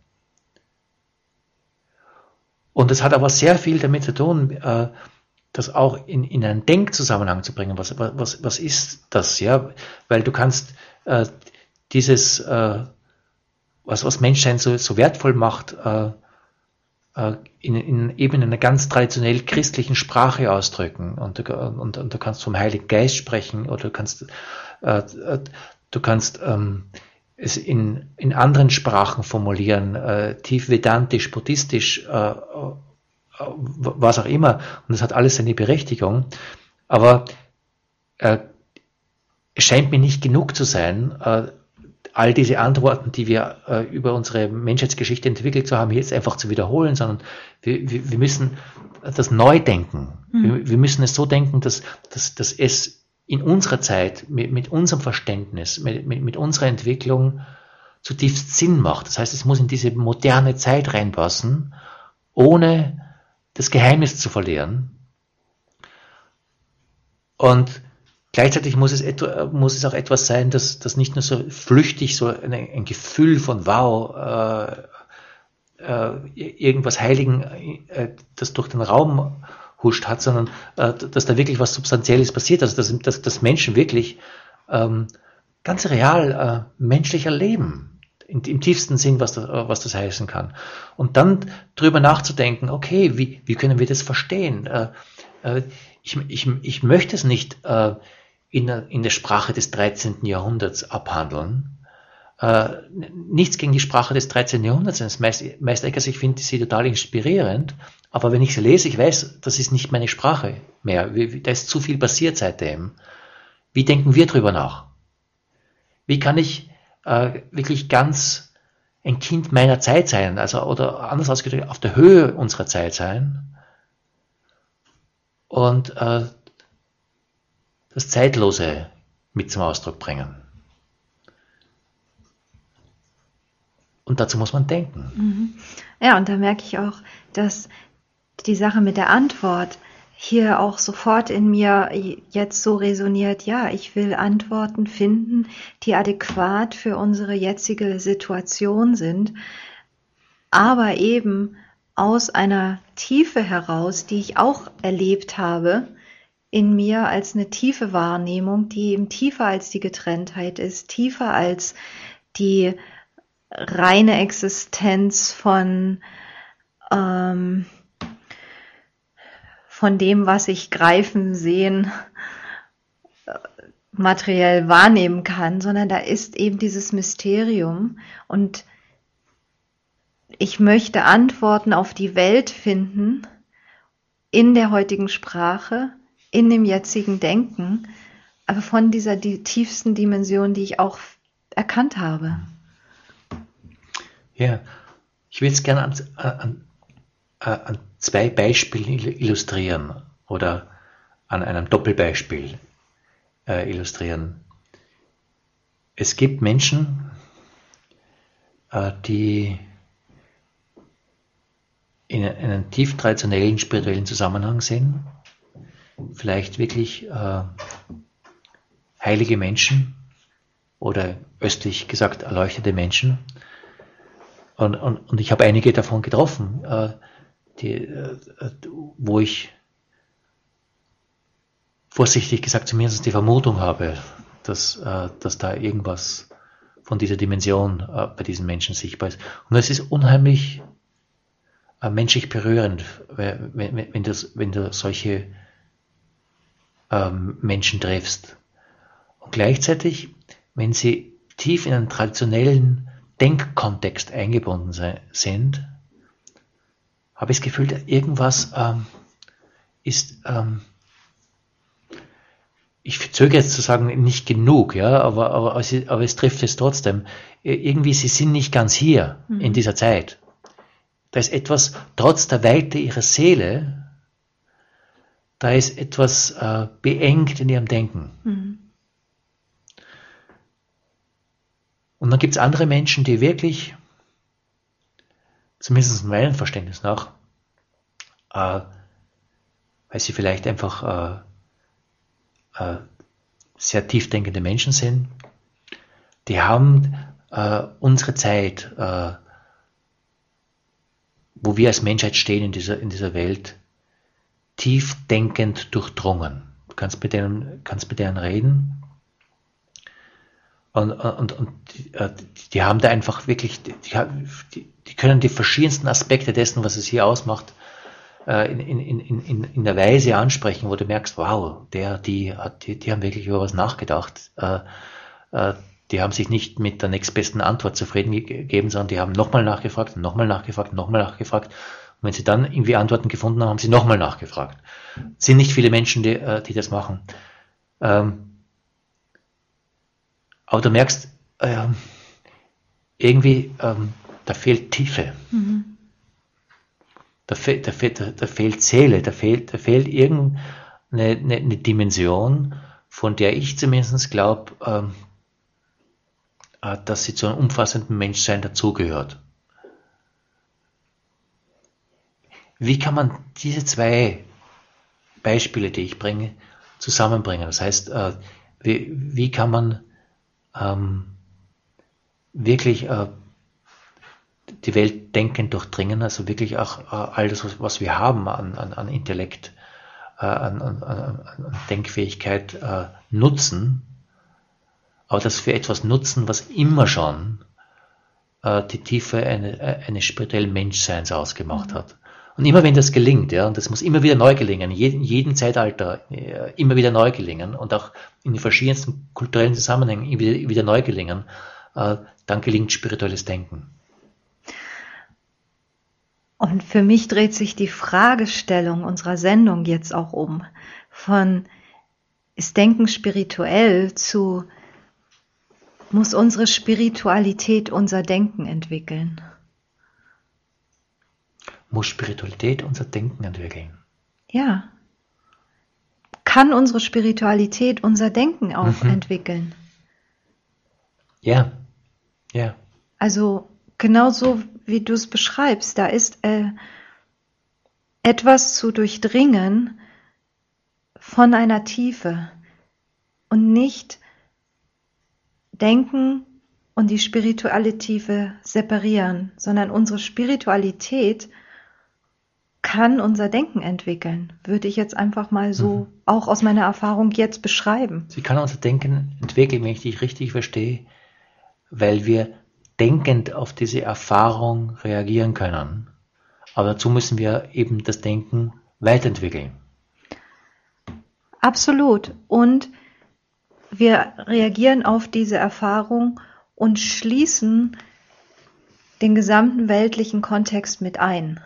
Und das hat aber sehr viel damit zu tun, äh, das auch in, in einen Denkzusammenhang zu bringen. Was, was, was ist das? Ja? Weil du kannst äh, dieses, äh, was, was Menschsein so, so wertvoll macht, äh, In, in eben in einer ganz traditionell christlichen Sprache ausdrücken, und du, und, und du kannst vom Heiligen Geist sprechen, oder du kannst äh, du kannst ähm, es in, in anderen Sprachen formulieren, äh, tief vedantisch, buddhistisch, äh, äh, was auch immer, und das hat alles seine Berechtigung, aber äh, es scheint mir nicht genug zu sein, äh, all diese Antworten, die wir äh, über unsere Menschheitsgeschichte entwickelt zu haben, jetzt einfach zu wiederholen, sondern wir, wir, wir müssen das neu denken. Mhm. Wir, wir müssen es so denken, dass, dass, dass es in unserer Zeit, mit, mit unserem Verständnis, mit, mit, mit unserer Entwicklung zutiefst Sinn macht. Das heißt, es muss in diese moderne Zeit reinpassen, ohne das Geheimnis zu verlieren. Und gleichzeitig muss es, etwa, muss es auch etwas sein, das, das nicht nur so flüchtig so ein, ein Gefühl von wow, äh, äh, irgendwas Heiligen, äh, das durch den Raum huscht hat, sondern äh, dass da wirklich was Substanzielles passiert, also dass, dass, dass Menschen wirklich ähm, ganz real äh, menschlicher leben, in, im tiefsten Sinn, was das, was das heißen kann. Und dann drüber nachzudenken, okay, wie, wie können wir das verstehen? Äh, äh, ich, ich, ich möchte es nicht äh, in der, in der Sprache des dreizehnten Jahrhunderts abhandeln. Äh, nichts gegen die Sprache des dreizehnten Jahrhunderts. Das meist, meist ich finde sie total inspirierend, aber wenn ich sie lese, ich weiß, das ist nicht meine Sprache mehr. Wie, da ist zu viel passiert seitdem. Wie denken wir drüber nach? Wie kann ich äh, wirklich ganz ein Kind meiner Zeit sein, also oder anders ausgedrückt, auf der Höhe unserer Zeit sein und äh, das Zeitlose mit zum Ausdruck bringen. Und dazu muss man denken. Ja, und da merke ich auch, dass die Sache mit der Antwort hier auch sofort in mir jetzt so resoniert, ja, ich will Antworten finden, die adäquat für unsere jetzige Situation sind, aber eben aus einer Tiefe heraus, die ich auch erlebt habe, in mir als eine tiefe Wahrnehmung, die eben tiefer als die Getrenntheit ist, tiefer als die reine Existenz von, ähm, von dem, was ich greifen, sehen, materiell wahrnehmen kann, sondern da ist eben dieses Mysterium, und ich möchte Antworten auf die Welt finden in der heutigen Sprache, in dem jetzigen Denken, aber von dieser die tiefsten Dimension, die ich auch erkannt habe. Ja, ich will jetzt gerne an, an, an zwei Beispielen illustrieren oder an einem Doppelbeispiel äh, illustrieren. Es gibt Menschen, äh, die in einem tief traditionellen spirituellen Zusammenhang sind, vielleicht wirklich äh, heilige Menschen oder östlich gesagt erleuchtete Menschen. Und, und, und ich habe einige davon getroffen, äh, die, äh, wo ich vorsichtig gesagt zumindest die Vermutung habe, dass, äh, dass da irgendwas von dieser Dimension äh, bei diesen Menschen sichtbar ist. Und es ist unheimlich äh, menschlich berührend, wenn, wenn, wenn, das, wenn du solche ähm, Menschen triffst. Und gleichzeitig, wenn sie tief in einen traditionellen Denkkontext eingebunden sei, sind, habe ich das Gefühl, irgendwas ähm, ist, ähm, ich zögere jetzt zu sagen, nicht genug, ja, aber, aber, aber es trifft es trotzdem. Irgendwie, sie sind nicht ganz hier mhm. in dieser Zeit. Da ist etwas, trotz der Weite ihrer Seele, da ist etwas äh, beengt in ihrem Denken. Mhm. Und dann gibt es andere Menschen, die wirklich, zumindest meinem Verständnis nach, äh, weil sie vielleicht einfach äh, äh, sehr tiefdenkende Menschen sind, die haben äh, unsere Zeit, äh, wo wir als Menschheit stehen in dieser, in dieser Welt, tiefdenkend durchdrungen. Du kannst mit denen, kannst mit denen reden. Und, und, und die, die haben da einfach wirklich, die, die, die können die verschiedensten Aspekte dessen, was es hier ausmacht, in, in, in, in, in der Weise ansprechen, wo du merkst, wow, der, die, die, die haben wirklich über was nachgedacht. Die haben sich nicht mit der nächstbesten Antwort zufrieden gegeben, sondern die haben nochmal nachgefragt, nochmal nachgefragt, nochmal nachgefragt. Und wenn sie dann irgendwie Antworten gefunden haben, haben sie nochmal nachgefragt. Es sind nicht viele Menschen, die, die das machen. Aber du merkst, äh, irgendwie, ähm, da fehlt Tiefe. Mhm. Da, fe- da, fe- da, da fehlt Seele, da fehlt, da fehlt irgendeine eine, eine Dimension, von der ich zumindest glaube, ähm, äh, dass sie zu einem umfassenden Menschsein dazugehört. Wie kann man diese zwei Beispiele, die ich bringe, zusammenbringen? Das heißt, äh, wie, wie kann man Ähm, wirklich äh, die Welt denkend durchdringen, also wirklich auch äh, all das, was, was wir haben an, an, an Intellekt, äh, an, an, an Denkfähigkeit äh, nutzen, aber das für etwas nutzen, was immer schon äh, die Tiefe eine, eines spirituellen Menschseins ausgemacht hat. Und immer wenn das gelingt, ja, und das muss immer wieder neu gelingen, in jedem, jedem Zeitalter äh, immer wieder neu gelingen und auch in den verschiedensten kulturellen Zusammenhängen wieder, wieder neu gelingen, äh, dann gelingt spirituelles Denken. Und für mich dreht sich die Fragestellung unserer Sendung jetzt auch um. Von ist Denken spirituell zu muss unsere Spiritualität unser Denken entwickeln? Muss Spiritualität unser Denken entwickeln? Ja. Kann unsere Spiritualität unser Denken auch mhm. entwickeln? Ja, ja. Also genauso wie du es beschreibst, da ist äh, etwas zu durchdringen von einer Tiefe und nicht Denken und die spirituelle Tiefe separieren, sondern unsere Spiritualität kann unser Denken entwickeln, würde ich jetzt einfach mal so mhm. auch aus meiner Erfahrung jetzt beschreiben. Sie kann unser Denken entwickeln, wenn ich dich richtig verstehe, weil wir denkend auf diese Erfahrung reagieren können. Aber dazu müssen wir eben das Denken weiterentwickeln. Absolut. Und wir reagieren auf diese Erfahrung und schließen den gesamten weltlichen Kontext mit ein.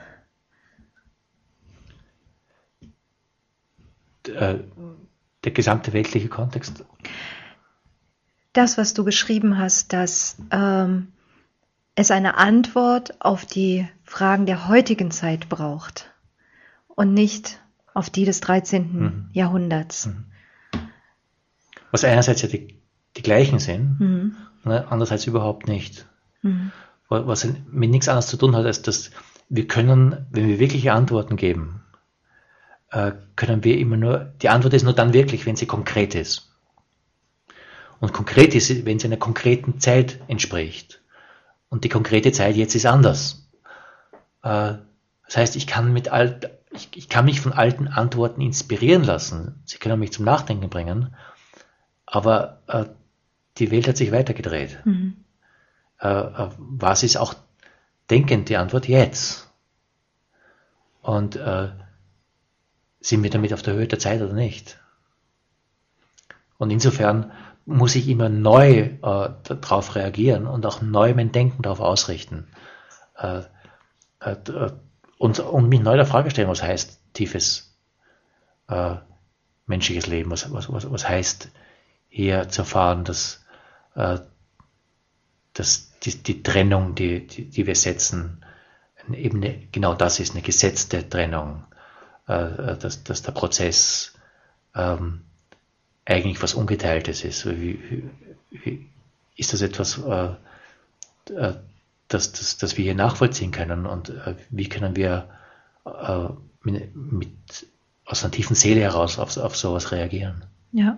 Der, der gesamte weltliche Kontext? Das, was du beschrieben hast, dass ähm, es eine Antwort auf die Fragen der heutigen Zeit braucht und nicht auf die des dreizehnten Mhm. Jahrhunderts. Mhm. Was einerseits ja die, die gleichen sind, mhm. ne, andererseits überhaupt nicht. Mhm. Was mit nichts anderes zu tun hat, als dass wir können, wenn wir wirkliche Antworten geben, können wir immer nur, die Antwort ist nur dann wirklich, wenn sie konkret ist. Und konkret ist sie, wenn sie einer konkreten Zeit entspricht. Und die konkrete Zeit jetzt ist anders. Das heißt, ich kann, mit alt, ich, ich kann mich von alten Antworten inspirieren lassen. Sie können mich zum Nachdenken bringen. Aber äh, die Welt hat sich weitergedreht. Mhm. Äh, äh, was ist auch denkend die Antwort? Jetzt. Und äh, sind wir damit auf der Höhe der Zeit oder nicht? Und insofern muss ich immer neu äh, darauf reagieren und auch neu mein Denken darauf ausrichten. Äh, äh, und, und mich neu der Frage stellen, was heißt tiefes äh, menschliches Leben? Was, was, was, was heißt hier zu erfahren, dass, äh, dass die, die Trennung, die, die, die wir setzen, eben eine, genau das ist, eine gesetzte Trennung, äh, dass, dass der Prozess ähm, eigentlich was Ungeteiltes ist. Wie, wie, wie, ist das etwas, äh, äh, das, das, das wir hier nachvollziehen können, und äh, wie können wir äh, mit, mit aus einer tiefen Seele heraus auf, auf sowas reagieren? Ja.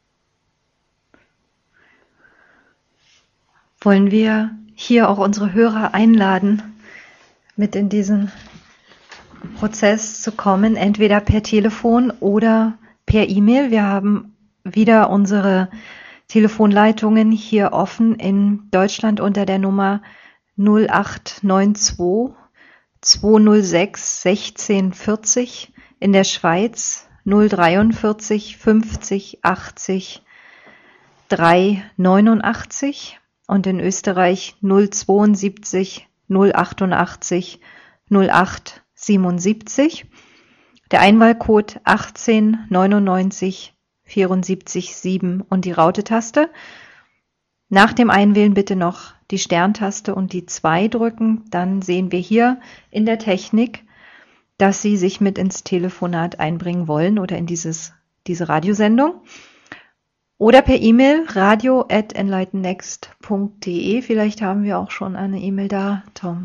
Wollen wir hier auch unsere Hörer einladen, mit in diesen Prozess zu kommen, entweder per Telefon oder per E-Mail. Wir haben wieder unsere Telefonleitungen hier offen in Deutschland unter der Nummer null acht neun zwei zwei null sechs sechzehn vierzig, in der Schweiz null dreiundvierzig fünfzig achtzig drei neunundachtzig und in Österreich null zweiundsiebzig null achtundachtzig null acht siebenundsiebzig. Der Einwahlcode achtzehn neunundneunzig vierundsiebzig sieben und die Raute-Taste. Nach dem Einwählen bitte noch die Sterntaste und die zwei drücken. Dann sehen wir hier in der Technik, dass Sie sich mit ins Telefonat einbringen wollen oder in dieses, diese Radiosendung. Oder per E-Mail radio at enlightennext punkt de. Vielleicht haben wir auch schon eine E-Mail da, Tom.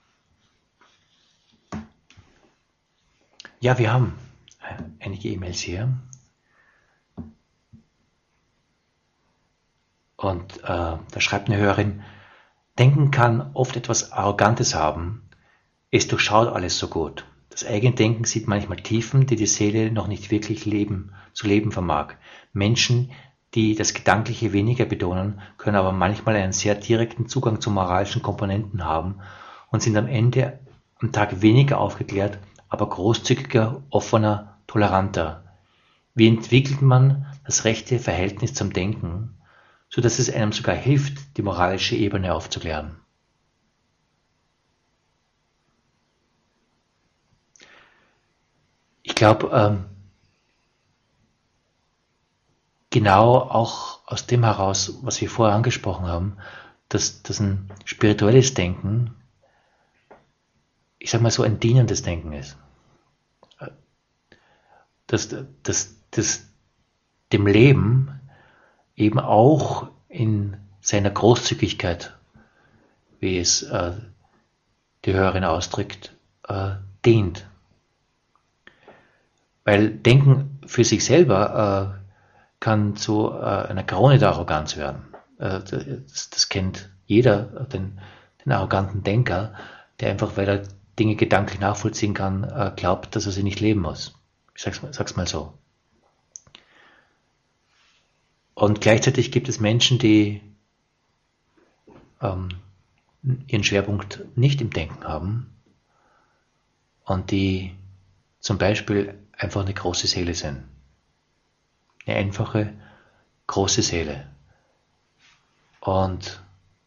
Ja, wir haben einige E-Mails hier. Und äh, da schreibt eine Hörerin: Denken kann oft etwas Arrogantes haben. Es durchschaut alles so gut. Das eigene Denken sieht manchmal Tiefen, die die Seele noch nicht wirklich leben, zu leben vermag. Menschen, die das Gedankliche weniger betonen, können aber manchmal einen sehr direkten Zugang zu moralischen Komponenten haben und sind am Ende am Tag weniger aufgeklärt, aber großzügiger, offener, toleranter. Wie entwickelt man das rechte Verhältnis zum Denken, so dass es einem sogar hilft, die moralische Ebene aufzuklären? Ich glaube, ähm, genau auch aus dem heraus, was wir vorher angesprochen haben, dass, dass ein spirituelles Denken, ich sag mal so, ein dienendes Denken ist. Dass, dass, dass dem Leben eben auch in seiner Großzügigkeit, wie es äh, die Hörerin ausdrückt, äh, dient. Weil Denken für sich selber äh, kann zu äh, einer Krone der Arroganz werden. Äh, das, das kennt jeder, den, den arroganten Denker, der einfach, weil er Dinge gedanklich nachvollziehen kann, äh, glaubt, dass er sie nicht leben muss. Ich sag's, sag's mal so. Und gleichzeitig gibt es Menschen, die ähm, ihren Schwerpunkt nicht im Denken haben und die zum Beispiel einfach eine große Seele sind. Eine einfache, große Seele. Und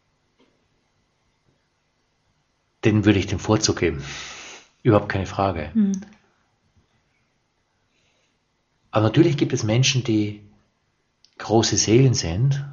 denen würde ich den Vorzug geben. Überhaupt keine Frage. Mhm. Aber natürlich gibt es Menschen, die große Seelen sind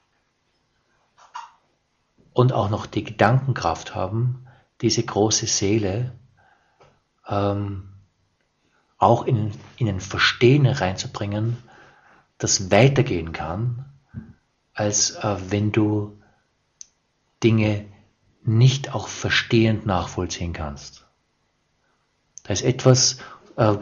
und auch noch die Gedankenkraft haben, diese große Seele ähm, auch in, in ein Verstehen reinzubringen, das weitergehen kann, als äh, wenn du Dinge nicht auch verstehend nachvollziehen kannst. Da ist etwas, äh,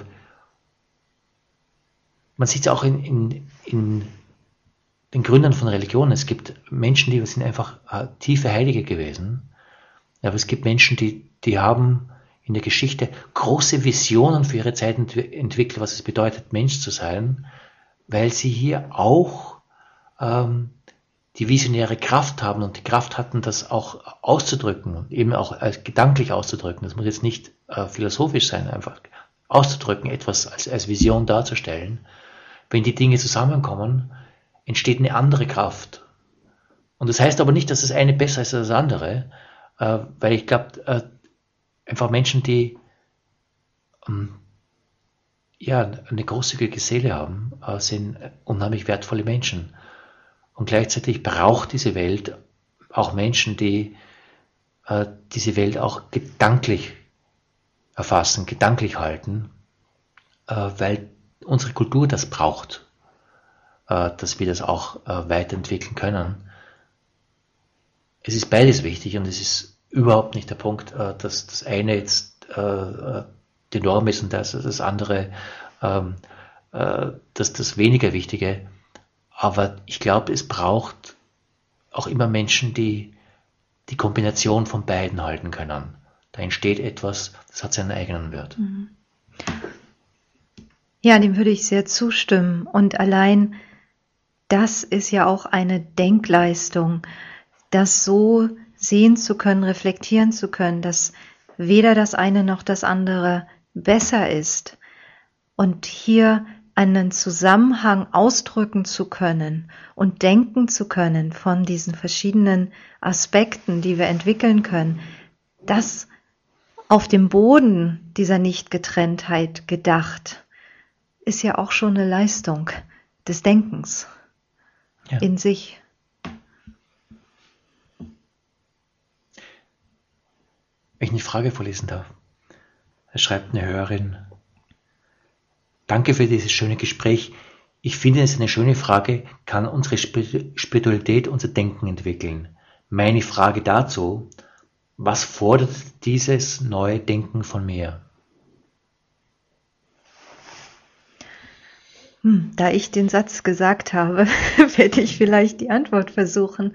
man sieht es auch in, in, in den Gründern von Religionen. Es gibt Menschen, die sind einfach äh, tiefe Heilige gewesen, aber es gibt Menschen, die, die haben in der Geschichte große Visionen für ihre Zeit ent entwickelt, was es bedeutet, Mensch zu sein, weil sie hier auch ähm, die visionäre Kraft haben und die Kraft hatten, das auch auszudrücken und eben auch als gedanklich auszudrücken. Das muss jetzt nicht äh, philosophisch sein, einfach auszudrücken, etwas als, als Vision darzustellen. Wenn die Dinge zusammenkommen, entsteht eine andere Kraft. Und das heißt aber nicht, dass das eine besser ist als das andere, äh, weil ich glaube, äh, einfach Menschen, die ähm, ja, eine großzügige Seele haben, äh, sind unheimlich wertvolle Menschen. Und gleichzeitig braucht diese Welt auch Menschen, die äh, diese Welt auch gedanklich erfassen, gedanklich halten, äh, weil unsere Kultur das braucht, äh, dass wir das auch äh, weiterentwickeln können. Es ist beides wichtig und es ist überhaupt nicht der Punkt, äh, dass das eine jetzt äh, die Norm ist und das, das andere ähm, äh, das, das weniger Wichtige. Aber ich glaube, es braucht auch immer Menschen, die die Kombination von beiden halten können. Da entsteht etwas, das hat seinen eigenen Wert. Ja, dem würde ich sehr zustimmen. Und allein das ist ja auch eine Denkleistung, das so sehen zu können, reflektieren zu können, dass weder das eine noch das andere besser ist. Und hier einen Zusammenhang ausdrücken zu können und denken zu können von diesen verschiedenen Aspekten, die wir entwickeln können, das auf dem Boden dieser Nichtgetrenntheit gedacht, ist ja auch schon eine Leistung des Denkens ja. in sich. Wenn ich eine Frage vorlesen darf, da schreibt eine Hörerin: Danke für dieses schöne Gespräch. Ich finde es eine schöne Frage, kann unsere Spiritualität unser Denken entwickeln? Meine Frage dazu: Was fordert dieses neue Denken von mir? Hm, da ich den Satz gesagt habe, werde ich vielleicht die Antwort versuchen.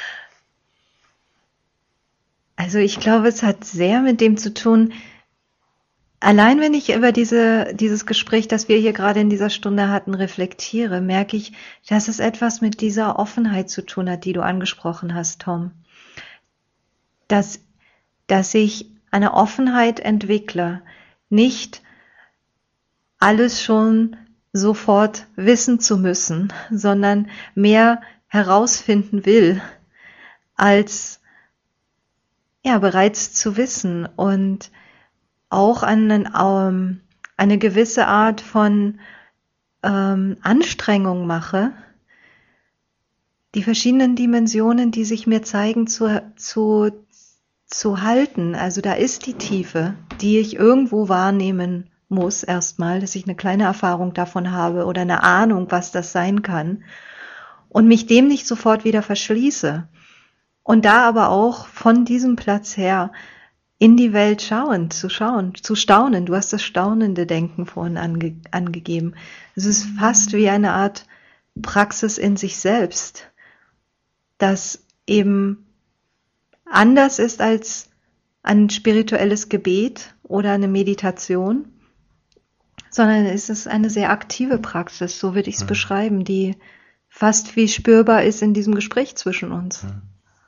Also ich glaube, es hat sehr mit dem zu tun, allein wenn ich über diese, dieses Gespräch, das wir hier gerade in dieser Stunde hatten, reflektiere, merke ich, dass es etwas mit dieser Offenheit zu tun hat, die du angesprochen hast, Tom. Dass, dass ich eine Offenheit entwickle, nicht alles schon sofort wissen zu müssen, sondern mehr herausfinden will, als ja bereits zu wissen und auch einen, ähm, eine gewisse Art von ähm, Anstrengung mache, die verschiedenen Dimensionen, die sich mir zeigen, zu, zu, zu halten. Also da ist die Tiefe, die ich irgendwo wahrnehmen muss erstmal, dass ich eine kleine Erfahrung davon habe oder eine Ahnung, was das sein kann und mich dem nicht sofort wieder verschließe. Und da aber auch von diesem Platz her in die Welt schauen, zu schauen, zu staunen. Du hast das staunende Denken vorhin ange, angegeben. Es ist fast wie eine Art Praxis in sich selbst, das eben anders ist als ein spirituelles Gebet oder eine Meditation, sondern es ist eine sehr aktive Praxis, so würde ich es mhm. beschreiben, die fast wie spürbar ist in diesem Gespräch zwischen uns. Mhm.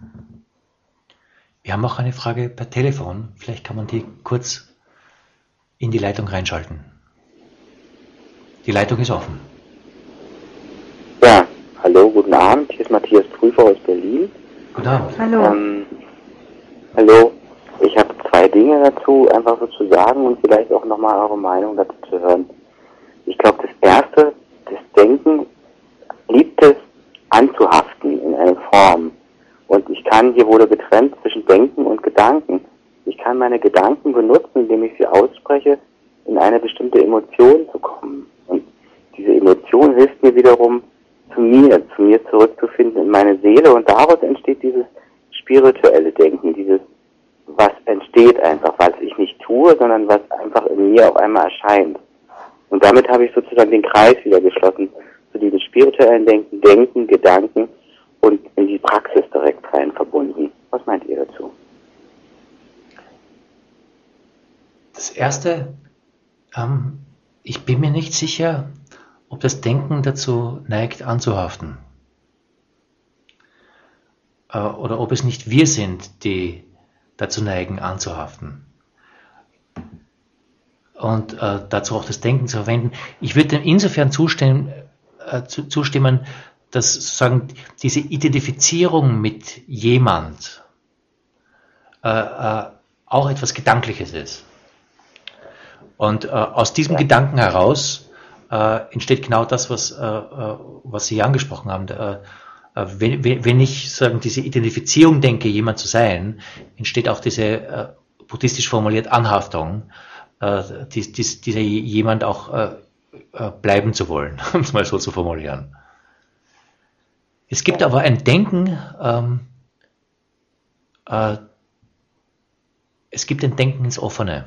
Wir haben auch eine Frage per Telefon. Vielleicht kann man die kurz in die Leitung reinschalten. Die Leitung ist offen. Ja, hallo, guten Abend. Hier ist Matthias Prüfer aus Berlin. Guten Abend. Hallo. Ähm, hallo. Ich habe zwei Dinge dazu einfach so zu sagen und vielleicht auch nochmal eure Meinung dazu zu hören. Ich glaube, das Erste, das Denken liebt es anzuhaften in eine Form. Und ich kann, hier wurde getrennt zwischen Denken und Gedanken. Ich kann meine Gedanken benutzen, indem ich sie ausspreche, in eine bestimmte Emotion zu kommen. Und diese Emotion hilft mir wiederum, zu mir, zu mir zurückzufinden in meine Seele. Und daraus entsteht dieses spirituelle Denken, dieses, was entsteht einfach, was ich nicht tue, sondern was einfach in mir auf einmal erscheint. Und damit habe ich sozusagen den Kreis wieder geschlossen zu diesem spirituellen Denken, Denken, Gedanken und in die Praxis direkt rein verbunden. Was meint ihr dazu? Erste, ähm, ich bin mir nicht sicher, ob das Denken dazu neigt, anzuhaften. Äh, oder ob es nicht wir sind, die dazu neigen, anzuhaften. Und äh, dazu auch das Denken zu verwenden. Ich würde dem insofern zustimmen, äh, zu, zustimmen, dass sozusagen diese Identifizierung mit jemand äh, äh, auch etwas Gedankliches ist. Und äh, aus diesem ja. Gedanken heraus äh, entsteht genau das, was, äh, was Sie angesprochen haben. Äh, wenn, wenn ich sagen, diese Identifizierung denke, jemand zu sein, entsteht auch diese äh, buddhistisch formuliert Anhaftung, äh, die, die, dieser jemand auch äh, äh, bleiben zu wollen, um es mal so zu formulieren. Es gibt aber ein Denken, ähm, äh, es gibt ein Denken ins Offene.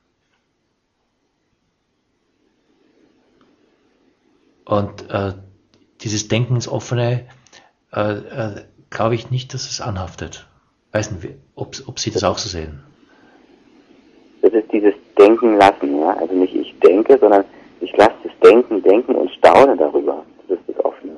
Und äh, dieses Denken ins Offene, äh, äh, glaube ich nicht, dass es anhaftet. Weiß nicht, ob, ob Sie das auch so sehen. Das ist dieses Denken lassen, ja. Also nicht ich denke, sondern ich lasse das Denken denken und staune darüber. Das ist das Offene.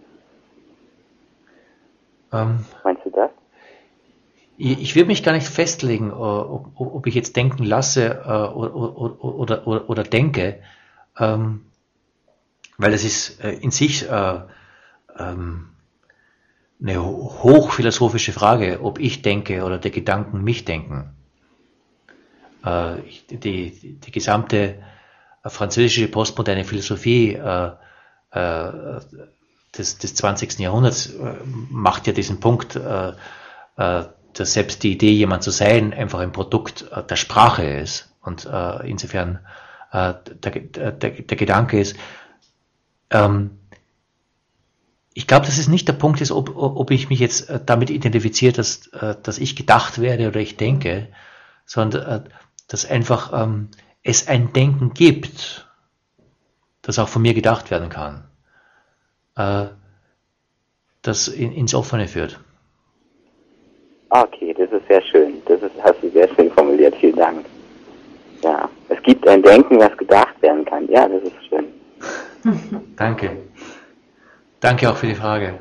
Ähm, Meinst du das? Ich, ich will mich gar nicht festlegen, ob, ob ich jetzt denken lasse äh, oder, oder, oder, oder denke, ähm, weil es ist äh, in sich äh, ähm, eine hochphilosophische Frage, ob ich denke oder die Gedanken mich denken. Äh, die, die gesamte französische postmoderne Philosophie äh, äh, des, des zwanzigsten Jahrhunderts äh, macht ja diesen Punkt, äh, äh, dass selbst die Idee, jemand zu sein, einfach ein Produkt äh, der Sprache ist. Und äh, insofern äh, der, der, der Gedanke ist, ähm, ich glaube, dass es nicht der Punkt ist, ob, ob ich mich jetzt äh, damit identifiziere, dass, äh, dass ich gedacht werde oder ich denke, sondern äh, dass einfach ähm, es ein Denken gibt, das auch von mir gedacht werden kann, äh, das in, ins Offene führt. Okay, das ist sehr schön. Das ist, hast du sehr schön formuliert. Vielen Dank. Ja, es gibt ein Denken, das gedacht werden kann. Ja, das ist schön. Danke. Danke auch für die Frage.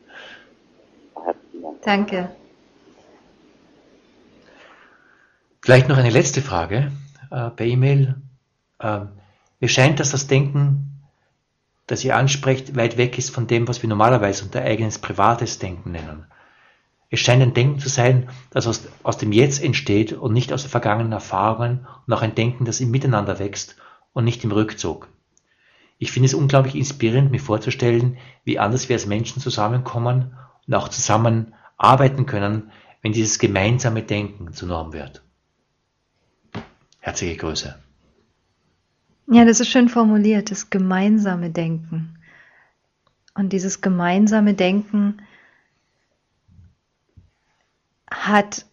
Danke. Vielleicht noch eine letzte Frage äh, per E-Mail. Äh, mir scheint, dass das Denken, das ihr ansprecht, weit weg ist von dem, was wir normalerweise unter eigenes privates Denken nennen. Es scheint ein Denken zu sein, das aus, aus dem Jetzt entsteht und nicht aus den vergangenen Erfahrungen und auch ein Denken, das im Miteinander wächst und nicht im Rückzug. Ich finde es unglaublich inspirierend, mir vorzustellen, wie anders wir als Menschen zusammenkommen und auch zusammen arbeiten können, wenn dieses gemeinsame Denken zur Norm wird. Herzliche Grüße. Ja, das ist schön formuliert, das gemeinsame Denken. Und dieses gemeinsame Denken hat,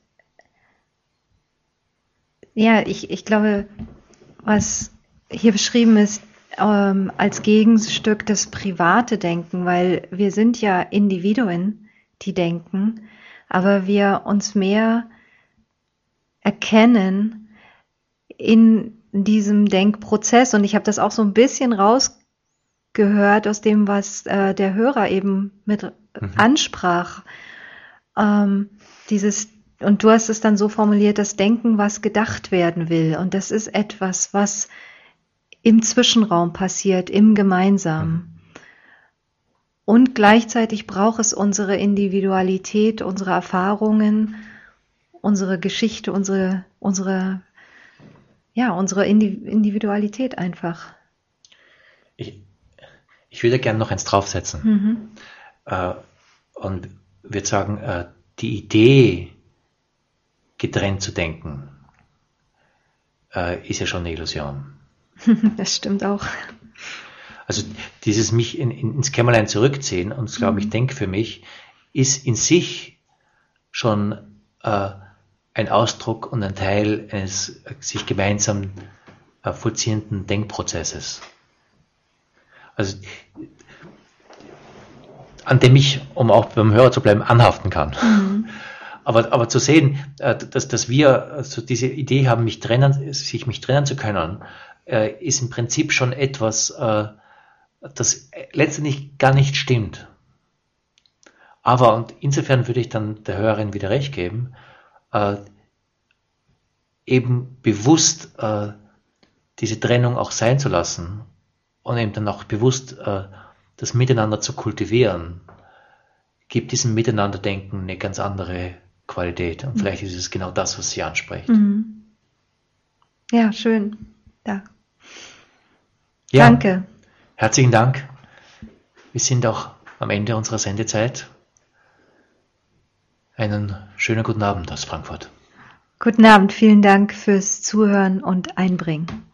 ja, ich, ich glaube, was hier beschrieben ist, ähm, als Gegenstück das private Denken, weil wir sind ja Individuen, die denken, aber wir uns mehr erkennen in diesem Denkprozess. Und ich habe das auch so ein bisschen rausgehört aus dem, was äh, der Hörer eben mit mhm. ansprach. Ähm, dieses, und du hast es dann so formuliert, das Denken, was gedacht werden will. Und das ist etwas, was im Zwischenraum passiert, im Gemeinsamen. Und gleichzeitig braucht es unsere Individualität, unsere Erfahrungen, unsere Geschichte, unsere, unsere, ja, unsere Individualität einfach. Ich, ich würde gerne noch eins draufsetzen. Mhm. Äh, und würde sagen, äh, die Idee, getrennt zu denken, äh, ist ja schon eine Illusion. Das stimmt auch. Also dieses mich in, in, ins Kämmerlein zurückziehen und glaube ich, denke für mich, ist in sich schon äh, ein Ausdruck und ein Teil eines sich gemeinsam äh, vollziehenden Denkprozesses. Also an dem ich, um auch beim Hörer zu bleiben, anhaften kann. Mhm. Aber, aber zu sehen, äh, dass, dass wir also diese Idee haben, mich trennen, sich mich trennen zu können, äh, ist im Prinzip schon etwas, äh, das letztendlich gar nicht stimmt. Aber, und insofern würde ich dann der Hörerin wieder recht geben, äh, eben bewusst äh, diese Trennung auch sein zu lassen und eben dann auch bewusst äh, das Miteinander zu kultivieren, gibt diesem Miteinanderdenken eine ganz andere Qualität. Und vielleicht ist es genau das, was sie anspricht. Mhm. Ja, schön. Ja. Ja, Danke. Herzlichen Dank. Wir sind auch am Ende unserer Sendezeit. Einen schönen guten Abend aus Frankfurt. Guten Abend, vielen Dank fürs Zuhören und Einbringen.